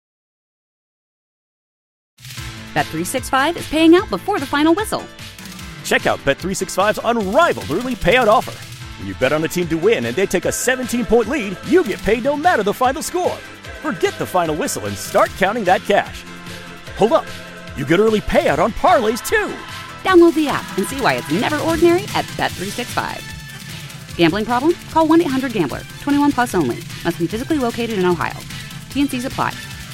Bet three sixty-five is paying out before the final whistle. Check out Bet three sixty-five's unrivaled early payout offer. When you bet on a team to win and they take a seventeen-point lead, you get paid no matter the final score. Forget the final whistle and start counting that cash. Hold up. You get early payout on parlays, too. Download the app and see why it's never ordinary at Bet three sixty-five. Gambling problem? Call one eight hundred gambler. twenty-one plus only. Must be physically located in Ohio. T N Cs apply.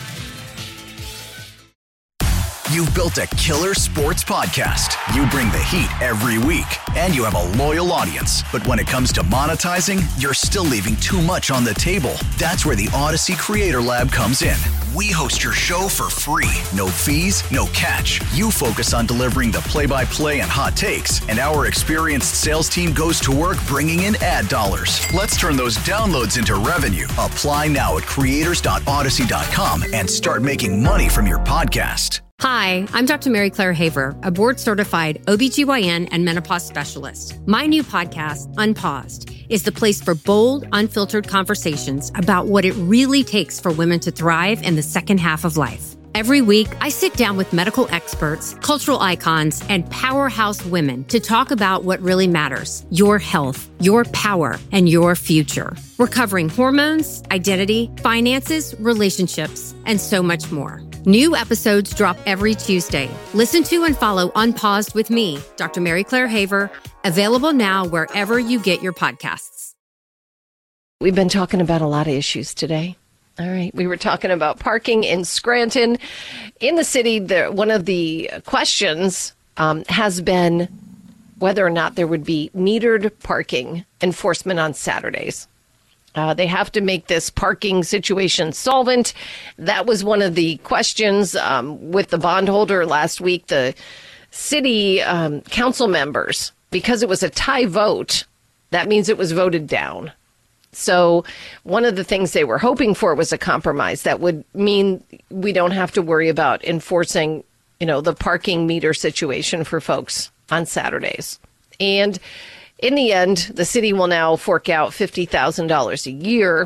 You've built a killer sports podcast. You bring the heat every week, and you have a loyal audience. But when it comes to monetizing, you're still leaving too much on the table. That's where the Audacy Creator Lab comes in. We host your show for free. No fees, no catch. You focus on delivering the play-by-play and hot takes, and our experienced sales team goes to work bringing in ad dollars. Let's turn those downloads into revenue. Apply now at creators dot audacy dot com and start making money from your podcast. Hi, I'm Doctor Mary Claire Haver, a board-certified O B G Y N and menopause specialist. My new podcast, Unpaused, is the place for bold, unfiltered conversations about what it really takes for women to thrive in the second half of life. Every week, I sit down with medical experts, cultural icons, and powerhouse women to talk about what really matters: your health, your power, and your future. We're covering hormones, identity, finances, relationships, and so much more. New episodes drop every Tuesday. Listen to and follow Unpaused with me, Doctor Mary Claire Haver, available now wherever you get your podcasts. We've been talking about a lot of issues today. All right. We were talking about parking in Scranton. In the city, the, one of the questions um, has been whether or not there would be metered parking enforcement on Saturdays. Uh, they have to make this parking situation solvent. That was one of the questions um, with the bondholder last week. The city um, council members, because it was a tie vote, that means it was voted down. So one of the things they were hoping for was a compromise that would mean we don't have to worry about enforcing, you know, the parking meter situation for folks on Saturdays. And in the end, the city will now fork out fifty thousand dollars a year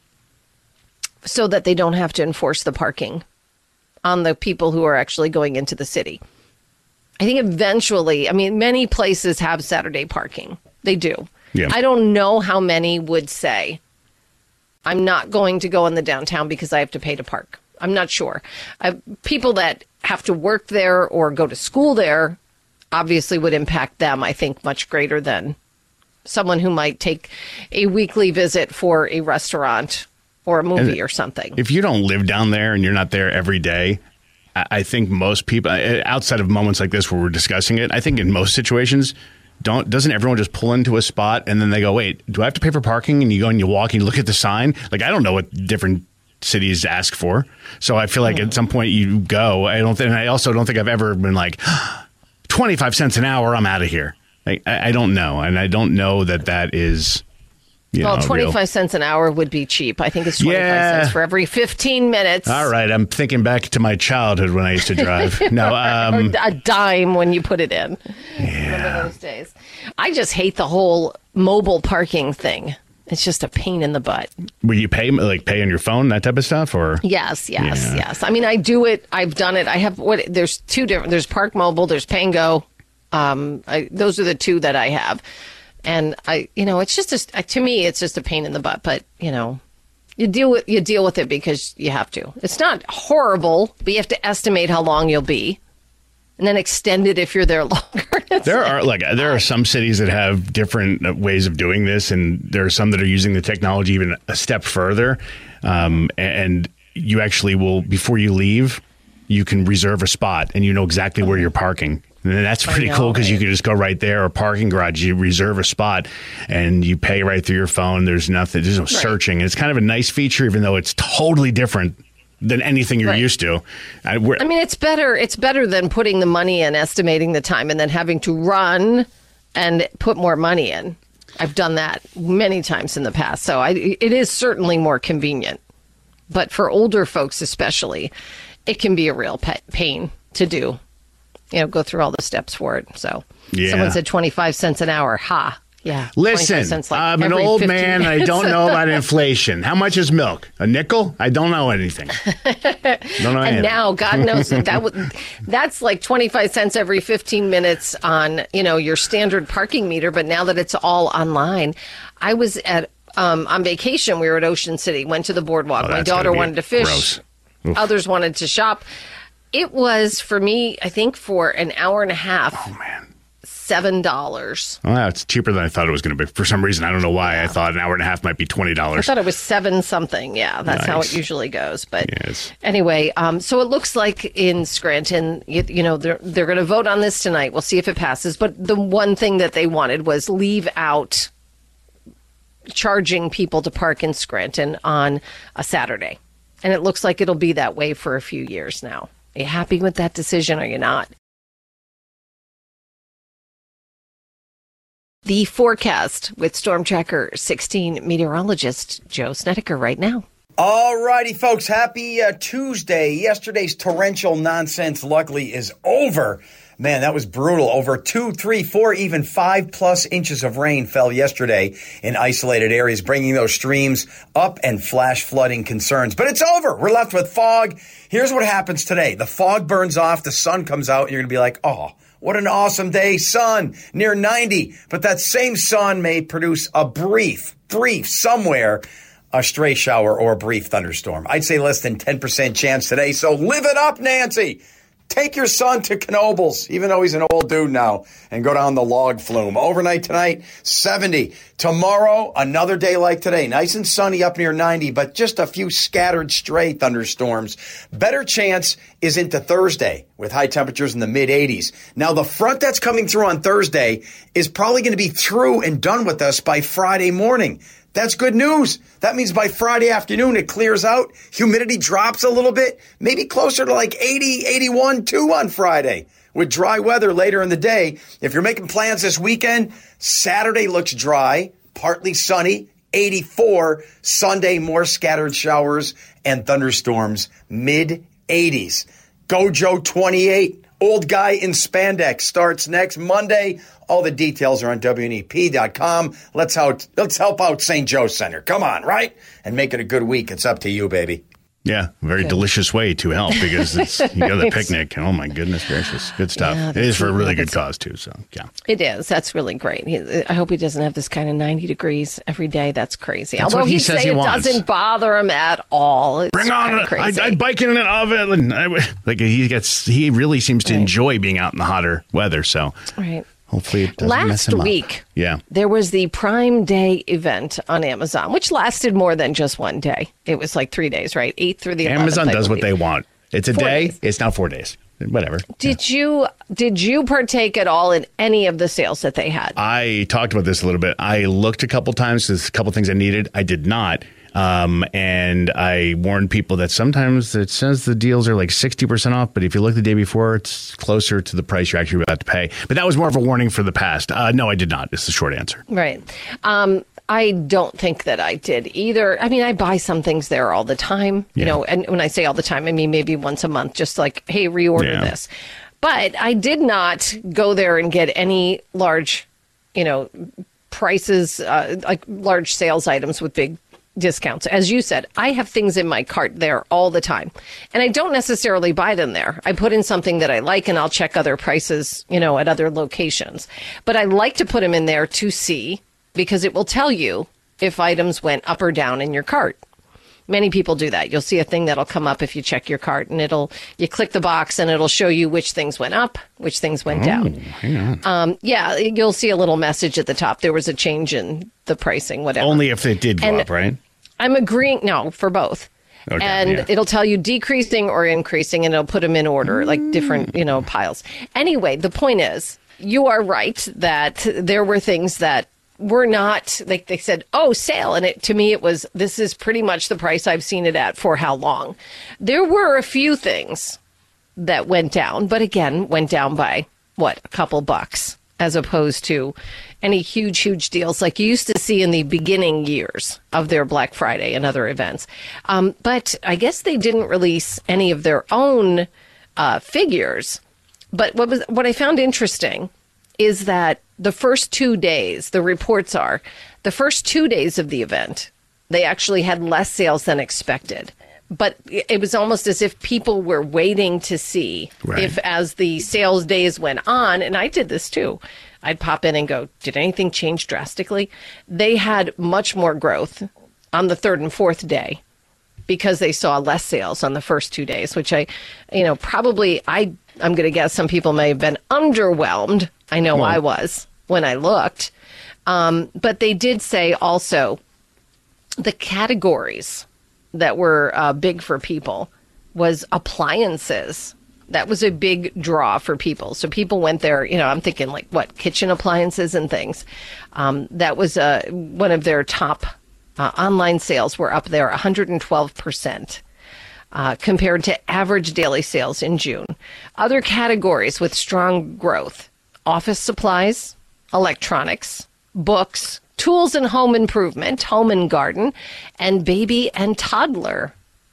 so that they don't have to enforce the parking on the people who are actually going into the city. I think eventually, I mean, many places have Saturday parking. They do. Yeah. I don't know how many would say, I'm not going to go in the downtown because I have to pay to park. I'm not sure. Uh, people that have to work there or go to school there obviously would impact them, I think, much greater than someone who might take a weekly visit for a restaurant or a movie and or something. If you don't live down there and you're not there every day, I think most people, outside of moments like this where we're discussing it, I think in most situations, don't doesn't everyone just pull into a spot and then they go, wait, do I have to pay for parking? And you go and you walk and you look at the sign. Like, I don't know what different cities ask for. So I feel like mm. at some point you go. I don't think, and I also don't think I've ever been like, twenty-five cents an hour, I'm out of here. I, I don't know. And I don't know that that is, you well, know, twenty-five real. cents an hour would be cheap. I think it's twenty-five yeah. cents for every fifteen minutes. All right. I'm thinking back to my childhood when I used to drive. No, um, or a dime when you put it in. Yeah. Remember those days? I just hate the whole mobile parking thing. It's just a pain in the butt. Will you pay, like pay on your phone, that type of stuff? Or Yes, yes, yeah. yes. I mean, I do it. I've done it. I have what? There's two different. There's Park Mobile. There's Pay and Go. Um, I, those are the two that I have. And I, you know, it's just a, to me, it's just a pain in the butt. But you know, you deal with you deal with it because you have to. It's not horrible, but you have to estimate how long you'll be, and then extend it if you're there longer. There are like there are some cities that have different ways of doing this, and there are some that are using the technology even a step further. Um, and you actually will, before you leave, you can reserve a spot, and you know exactly where you're parking. And that's pretty know, cool because you can just go right there, or parking garage. You reserve a spot, and you pay right through your phone. There's nothing. There's no right. searching. It's kind of a nice feature, even though it's totally different than anything you're right. used to. I, I mean, it's better. It's better than putting the money in, estimating the time, and then having to run and put more money in. I've done that many times in the past, so I, it is certainly more convenient. But for older folks especially, it can be a real pe- pain to do. You know, go through all the steps for it. So yeah. Someone said twenty-five cents an hour. Ha. Yeah. Listen, like I'm an old man. I don't know about inflation. How much is milk? A nickel? I don't know anything. Don't know and anything. Now, God knows that w- that's like twenty-five cents every fifteen minutes on, you know, your standard parking meter. But now that it's all online, I was at um, on vacation. We were at Ocean City, went to the boardwalk. Oh, My daughter wanted to fish. Others wanted to shop. It was, for me, I think for an hour and a half. Oh, man. seven dollars. Well, that's cheaper than I thought it was going to be. For some reason, I don't know why. Yeah. I thought an hour and a half might be twenty dollars. I thought it was seven something. Yeah, that's nice. How it usually goes. But yes. Anyway, um, so it looks like in Scranton, you, you know, they're, they're going to vote on this tonight. We'll see if it passes. But the one thing that they wanted was leave out charging people to park in Scranton on a Saturday. And it looks like it'll be that way for a few years now. Are you happy with that decision or are you not? The forecast with Storm Tracker sixteen meteorologist Joe Snedeker right now. All righty, folks. Happy uh, Tuesday. Yesterday's torrential nonsense, luckily, is over. Man, that was brutal. Over two, three, four, even five plus inches of rain fell yesterday in isolated areas, bringing those streams up and flash flooding concerns. But it's over. We're left with fog. Here's what happens today. The fog burns off. The sun comes out. And you're going to be like, oh, what an awesome day. Sun near ninety. But that same sun may produce a brief, brief somewhere, a stray shower or a brief thunderstorm. I'd say less than ten percent chance today. So live it up, Nancy. Take your son to Knoebels, even though he's an old dude now, and go down the log flume. Overnight tonight, seventy. Tomorrow, another day like today. Nice and sunny up near ninety, but just a few scattered stray thunderstorms. Better chance is into Thursday with high temperatures in the mid eighties. Now, the front that's coming through on Thursday is probably going to be through and done with us by Friday morning. That's good news. That means by Friday afternoon, it clears out. Humidity drops a little bit, maybe closer to like eighty, eighty-one, two on Friday with dry weather later in the day. If you're making plans this weekend, Saturday looks dry, partly sunny, eighty-four. Sunday, more scattered showers and thunderstorms, mid eighties. Gojo twenty-eight. Old Guy in Spandex starts next Monday. All the details are on W N E P dot com. Let's out, let's help out Saint Joe Center. Come on, right? And make it a good week. It's up to you, baby. Yeah, very good. Delicious way to help because it's, you go to the picnic. Oh, my goodness gracious. Good stuff. Yeah, it is for a really good cause, too. So, yeah. It is. That's really great. He, I hope he doesn't have this kind of ninety degrees every day. That's crazy. That's Although what he he says say he it wants. Doesn't bother him at all. It's Bring on it. I, I bike in an oven. I, like he gets, he really seems to right. enjoy being out in the hotter weather. So, right. Hopefully it doesn't Last mess him week, up. Yeah. there was the Prime Day event on Amazon, which lasted more than just one day. It was like three days, right? Eight through the eleventh. Amazon does what they want. It's a four day. Days. It's now four days. Whatever. Did yeah. you did you partake at all in any of the sales that they had? I talked about this a little bit. I looked a couple times. There's a couple things I needed. I did not. Um, and I warned people that sometimes it says the deals are like sixty percent off, but if you look the day before, it's closer to the price you're actually about to pay. But that was more of a warning for the past. Uh, no, I did not. It's the short answer. Right. Um, I don't think that I did either. I mean, I buy some things there all the time, you yeah. know, and when I say all the time, I mean maybe once a month, just like, hey, reorder yeah. this. But I did not go there and get any large, you know, prices, uh, like large sales items with big discounts. As you said, I have things in my cart there all the time, and I don't necessarily buy them there. I put in something that I like, and I'll check other prices, you know, at other locations. But I like to put them in there to see, because it will tell you if items went up or down in your cart. Many people do that. You'll see a thing that'll come up if you check your cart, and it'll you click the box and it'll show you which things went up, which things went oh, down. Hang on. Um, yeah, you'll see a little message at the top. There was a change in the pricing, whatever. Only if it did go and up, right? I'm agreeing. No, for both. Okay, and yeah. it'll tell you decreasing or increasing, and it'll put them in order, like different, you know, piles. Anyway, the point is, you are right that there were things that were not, like they said, oh, sale. And it, to me, it was, this is pretty much the price I've seen it at for how long. There were a few things that went down, but again, went down by, what, a couple bucks, as opposed to any huge, huge deals like you used to see in the beginning years of their Black Friday and other events. Um, but I guess they didn't release any of their own uh, figures. But what was what I found interesting is that the first two days, the reports are, the first two days of the event, they actually had less sales than expected. But it was almost as if people were waiting to see right. if, as the sales days went on, and I did this too, I'd pop in and go, did anything change drastically? They had much more growth on the third and fourth day because they saw less sales on the first two days, which I, you know, probably, I, I'm going to guess some people may have been underwhelmed. I know well, I was when I looked. Um, but they did say also the categories that were uh, big for people was appliances. That was a big draw for people. So people went there, you know, I'm thinking like, what, kitchen appliances and things. Um, that was uh, one of their top uh, online sales were up there one hundred twelve percent. Uh, compared to average daily sales in June. Other categories with strong growth: office supplies, electronics, books, tools and home improvement, home and garden, and baby and toddler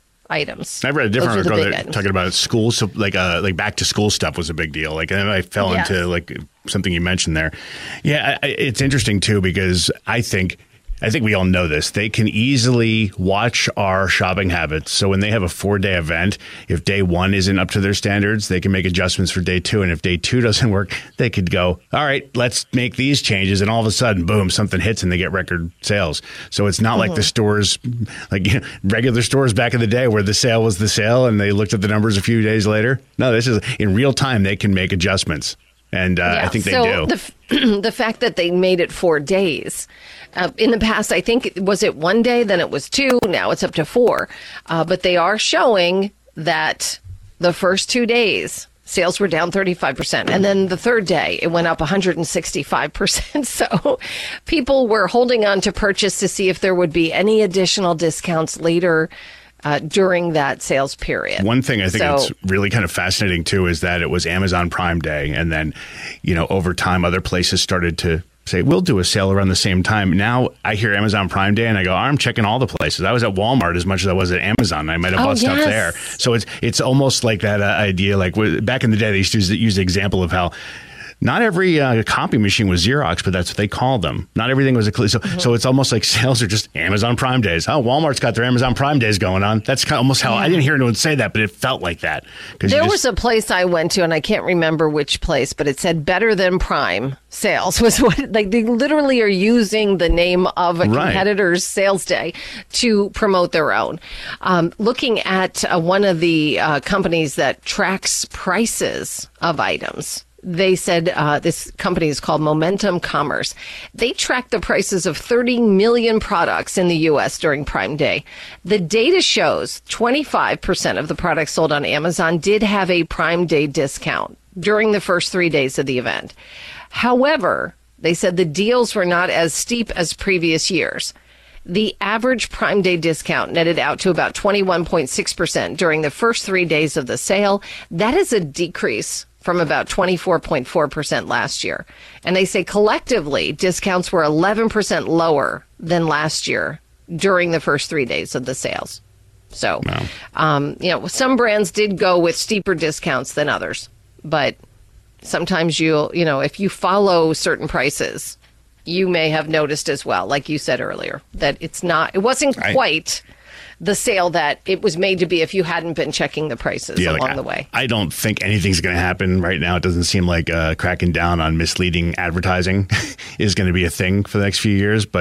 items. I read a different Those are the article big that items. talking about school, so like uh, like back to school stuff was a big deal. Like, and I fell Yes. into like something you mentioned there. Yeah, I, it's interesting too because I think. I think we all know this. They can easily watch our shopping habits. So when they have a four-day event, if day one isn't up to their standards, they can make adjustments for day two. And if day two doesn't work, they could go, all right, let's make these changes. And all of a sudden, boom, something hits and they get record sales. So it's not mm-hmm. like the stores, like you know, regular stores back in the day where the sale was the sale and they looked at the numbers a few days later. No, this is in real time. They can make adjustments. And uh, yeah, I think they so do. The, the fact that they made it four days. Uh, in the past, I think, was it one day, then it was two, now it's up to four. Uh, but they are showing that the first two days, sales were down thirty-five percent. And then the third day, it went up one hundred sixty-five percent. So people were holding on to purchase to see if there would be any additional discounts later Uh, during that sales period. One thing I think so, that's really kind of fascinating, too, is that it was Amazon Prime Day. And then, you know, over time, other places started to say, we'll do a sale around the same time. Now I hear Amazon Prime Day and I go, I'm checking all the places. I was at Walmart as much as I was at Amazon. I might have oh, bought stuff yes. there. So it's it's almost like that uh, idea. Like back in the day, they used to use, use the example of how not every uh, copy machine was Xerox, but that's what they called them. Not everything was a so. Mm-hmm. So it's almost like sales are just Amazon Prime Days. Oh, Walmart's got their Amazon Prime Days going on. That's kind of almost how yeah. I didn't hear anyone say that, but it felt like that. There just, was a place I went to, and I can't remember which place, but it said "better than Prime sales" was what like they literally are using the name of a right. competitor's sales day to promote their own. Um, looking at uh, one of the uh, companies that tracks prices of items. They said uh, this company is called Momentum Commerce. They track the prices of thirty million products in the U S during Prime Day. The data shows twenty-five percent of the products sold on Amazon did have a Prime Day discount during the first three days of the event. However, they said the deals were not as steep as previous years. The average Prime Day discount netted out to about twenty-one point six percent during the first three days of the sale. That is a decrease from about twenty-four point four percent last year. And they say collectively, discounts were eleven percent lower than last year during the first three days of the sales. So, wow. um, you know, some brands did go with steeper discounts than others. But sometimes you'll, you know, if you follow certain prices, you may have noticed as well, like you said earlier, that it's not, it wasn't quite the sale that it was made to be if you hadn't been checking the prices yeah, along like, the way. I don't think anything's going to happen right now. It doesn't seem like uh, cracking down on misleading advertising is going to be a thing for the next few years. But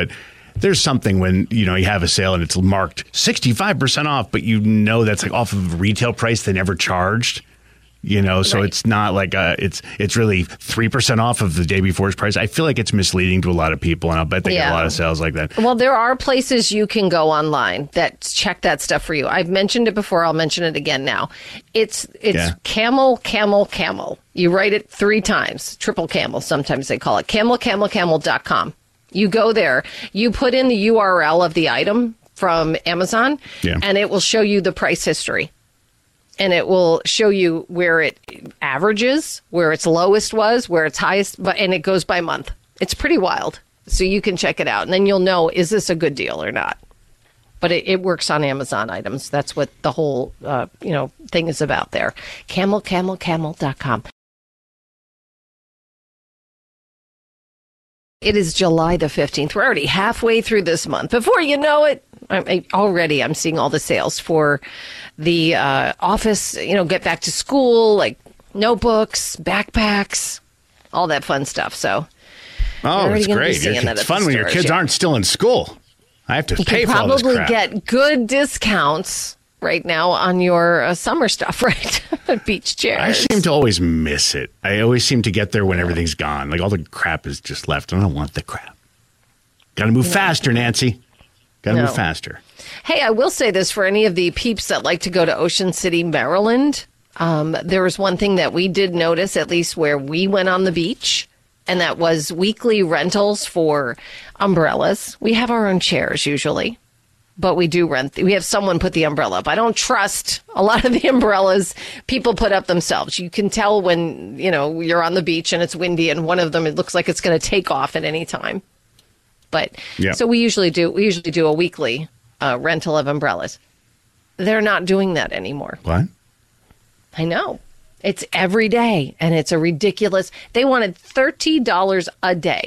there's something when, you know, you have a sale and it's marked sixty-five percent off, but you know that's like off of retail price they never charged. You know, so right. it's not like uh, it's it's really three percent off of the day before's price. I feel like it's misleading to a lot of people, and I'll bet they yeah. get a lot of sales like that. Well, there are places you can go online that check that stuff for you. I've mentioned it before. I'll mention it again now. It's it's yeah. camel, camel, camel. You write it three times. Triple camel, sometimes they call it. camel camel camel dot com. You go there. You put in the U R L of the item from Amazon, yeah. and it will show you the price history. And it will show you where it averages, where its lowest was, where its highest, but and it goes by month. It's pretty wild. So you can check it out. And then you'll know, is this a good deal or not? But it, it works on Amazon items. That's what the whole uh, you know thing is about there. camel camel camel dot com. It is July the fifteenth. We're already halfway through this month. Before you know it, I, already I'm seeing all the sales for the uh, office, you know, get back to school, like notebooks, backpacks, all that fun stuff. So, oh, it's great. It's fun when your kids yeah. aren't still in school. I have to you pay for all this crap. You probably get good discounts right now on your uh, summer stuff, right? Beach chairs. I seem to always miss it. I always seem to get there when everything's gone. Like all the crap is just left. I don't want the crap. Got to move yeah. faster, Nancy. Got to no. move faster. Hey, I will say this for any of the peeps that like to go to Ocean City, Maryland. Um, there was one thing that we did notice, at least where we went on the beach, and that was weekly rentals for umbrellas. We have our own chairs usually, but we do rent. We have someone put the umbrella up. I don't trust a lot of the umbrellas people put up themselves. You can tell when, you know, you're on the beach and it's windy and one of them, it looks like it's going to take off at any time. But yeah. so we usually do we usually do a weekly uh, rental of umbrellas. They're not doing that anymore. What? I know. It's every day, and it's a ridiculous. They wanted thirty dollars a day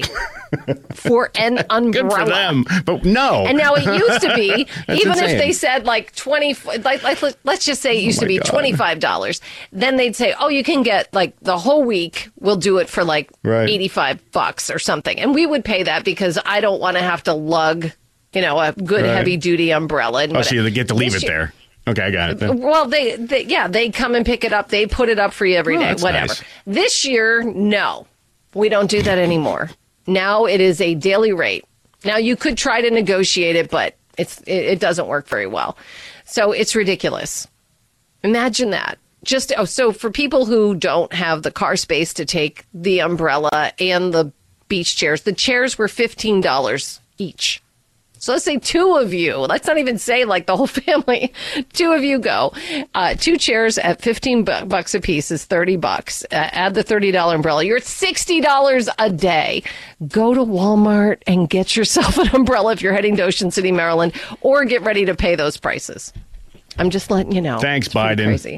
for an umbrella. Good for them, but no. And now it used to be, even insane. If they said like twenty, like, like let's just say it used oh to be twenty-five dollars. Then they'd say, oh, you can get like the whole week. We'll do it for like right. eighty-five bucks or something, and we would pay that because I don't want to have to lug, you know, a good right. heavy duty umbrella. And oh, so you get to leave it year, there. Okay, I got it then. Well, they, they, yeah, they come and pick it up. They put it up for you every oh, day, whatever. Nice. This year, no, we don't do that anymore. Now it is a daily rate. Now you could try to negotiate it, but it's it, it doesn't work very well. So it's ridiculous. Imagine that. Just oh, so for people who don't have the car space to take the umbrella and the beach chairs, the chairs were fifteen dollars each. So let's say two of you, let's not even say like the whole family, two of you go. Uh, two chairs at fifteen bucks a piece is thirty bucks. Uh, add the thirty dollars umbrella. You're at sixty dollars a day. Go to Walmart and get yourself an umbrella if you're heading to Ocean City, Maryland, or get ready to pay those prices. I'm just letting you know. Thanks, Biden. Crazy.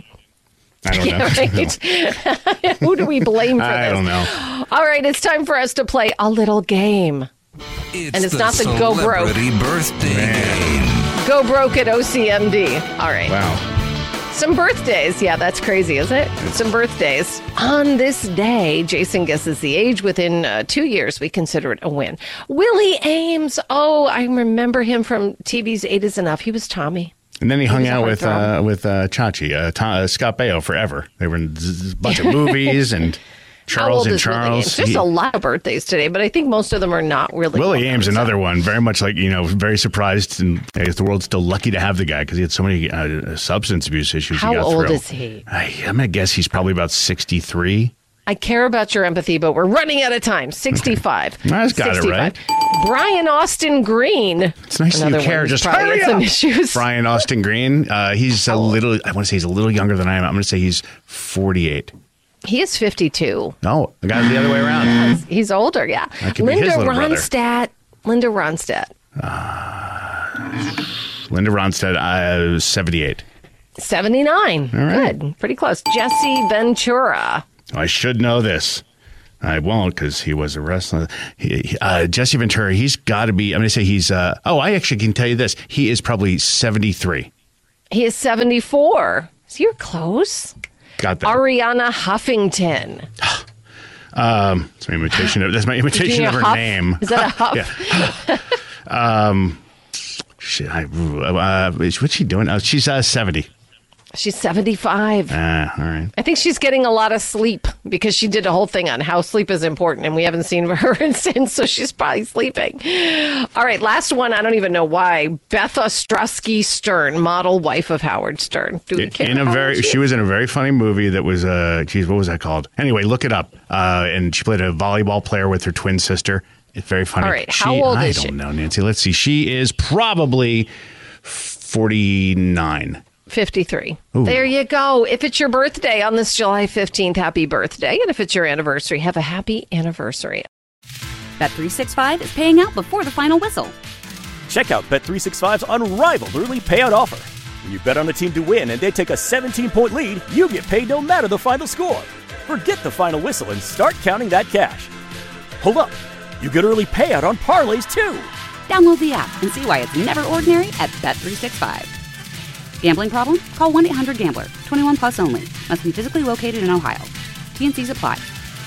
I don't yeah, know. Right? Who do we blame for I this? I don't know. All right, it's time for us to play a little game. It's and it's the not the Go Broke. Birthday game. Go Broke at O C M D. All right. Wow. Some birthdays. Yeah, that's crazy, is it? Some birthdays. On this day, Jason guesses the age. Within uh, two years, we consider it a win. Willie Ames. Oh, I remember him from T V's Eight is Enough. He was Tommy. And then he, he hung out with uh, with uh, Chachi, uh, Tom, uh, Scott Baio forever. They were in a bunch of movies and Charles and Charles. There's a lot of birthdays today, but I think most of them are not really. Willie Ames, so. Another one, very much like, you know, very surprised. And I guess the world's still lucky to have the guy because he had so many uh, substance abuse issues. How he got old through. is he? I, I'm going to guess he's probably about sixty-three. I care about your empathy, but we're running out of time. sixty-five. Okay. I just got sixty-five. It right. Brian Austin Green. It's nice that you care. Just hurry up. Some issues. Brian Austin Green. Uh, he's a little, I want to say he's a little younger than I am. I'm going to say he's forty-eight. He is fifty-two. No, I got it the other way around. Yeah, he's older, yeah. Linda Ronstadt. Linda Ronstadt. Uh, Linda Ronstadt, uh, seventy-eight. seventy-nine. All right. Good. Pretty close. Jesse Ventura. I should know this. I won't because he was a wrestler. He, uh, Jesse Ventura, he's got to be, I'm going to say he's, uh, oh, I actually can tell you this. He is probably seventy-three. He is seventy-four. So you're close. Got that. Ariana Huffington. um, that's my imitation of, that's my imitation of her huff? name. Is that a huff? Um, she, I, uh, what's she doing? Oh, she's uh, seventy. She's seventy-five. Ah, all right. I think she's getting a lot of sleep because she did a whole thing on how sleep is important, and we haven't seen her since, so she's probably sleeping. All right, last one. I don't even know why. Beth Ostrowski Stern, model wife of Howard Stern. Do we care in a how very, old she she is? was in a very funny movie that was, uh, geez, what was that called? Anyway, look it up. Uh, and she played a volleyball player with her twin sister. It's very funny. All right, how she, old I is she? I don't know, Nancy. Let's see. She is probably forty-nine. fifty-three. Ooh. There you go. If it's your birthday on this July fifteenth, happy birthday. And if it's your anniversary, have a happy anniversary. Bet three sixty-five is paying out before the final whistle. Check out Bet three sixty-five's unrivaled early payout offer. When you bet on a team to win and they take a seventeen-point lead, you get paid no matter the final score. Forget the final whistle and start counting that cash. Hold up. You get early payout on parlays, too. Download the app and see why it's never ordinary at Bet three sixty-five. Gambling problem? Call one eight hundred gambler. twenty-one plus only. Must be physically located in Ohio. T N Cs apply.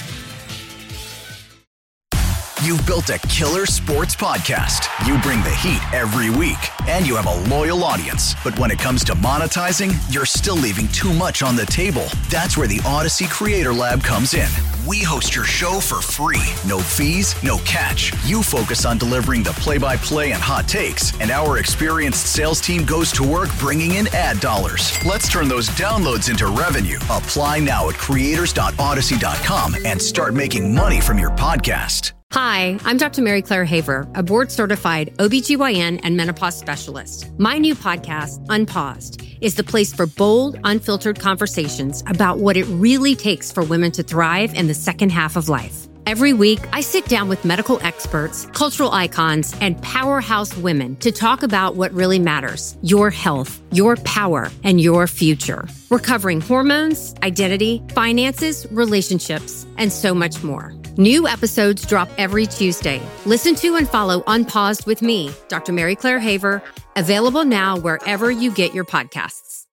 You've built a killer sports podcast. You bring the heat every week, and you have a loyal audience. But when it comes to monetizing, you're still leaving too much on the table. That's where the Odyssey Creator Lab comes in. We host your show for free. No fees, no catch. You focus on delivering the play-by-play and hot takes, and our experienced sales team goes to work bringing in ad dollars. Let's turn those downloads into revenue. Apply now at creators dot odyssey dot com and start making money from your podcast. Hi, I'm Doctor Mary Claire Haver, a board-certified O B G Y N and menopause specialist. My new podcast, Unpaused, is the place for bold, unfiltered conversations about what it really takes for women to thrive in the second half of life. Every week, I sit down with medical experts, cultural icons, and powerhouse women to talk about what really matters: your health, your power, and your future. We're covering hormones, identity, finances, relationships, and so much more. New episodes drop every Tuesday. Listen to and follow Unpaused with me, Doctor Mary Claire Haver, available now wherever you get your podcasts.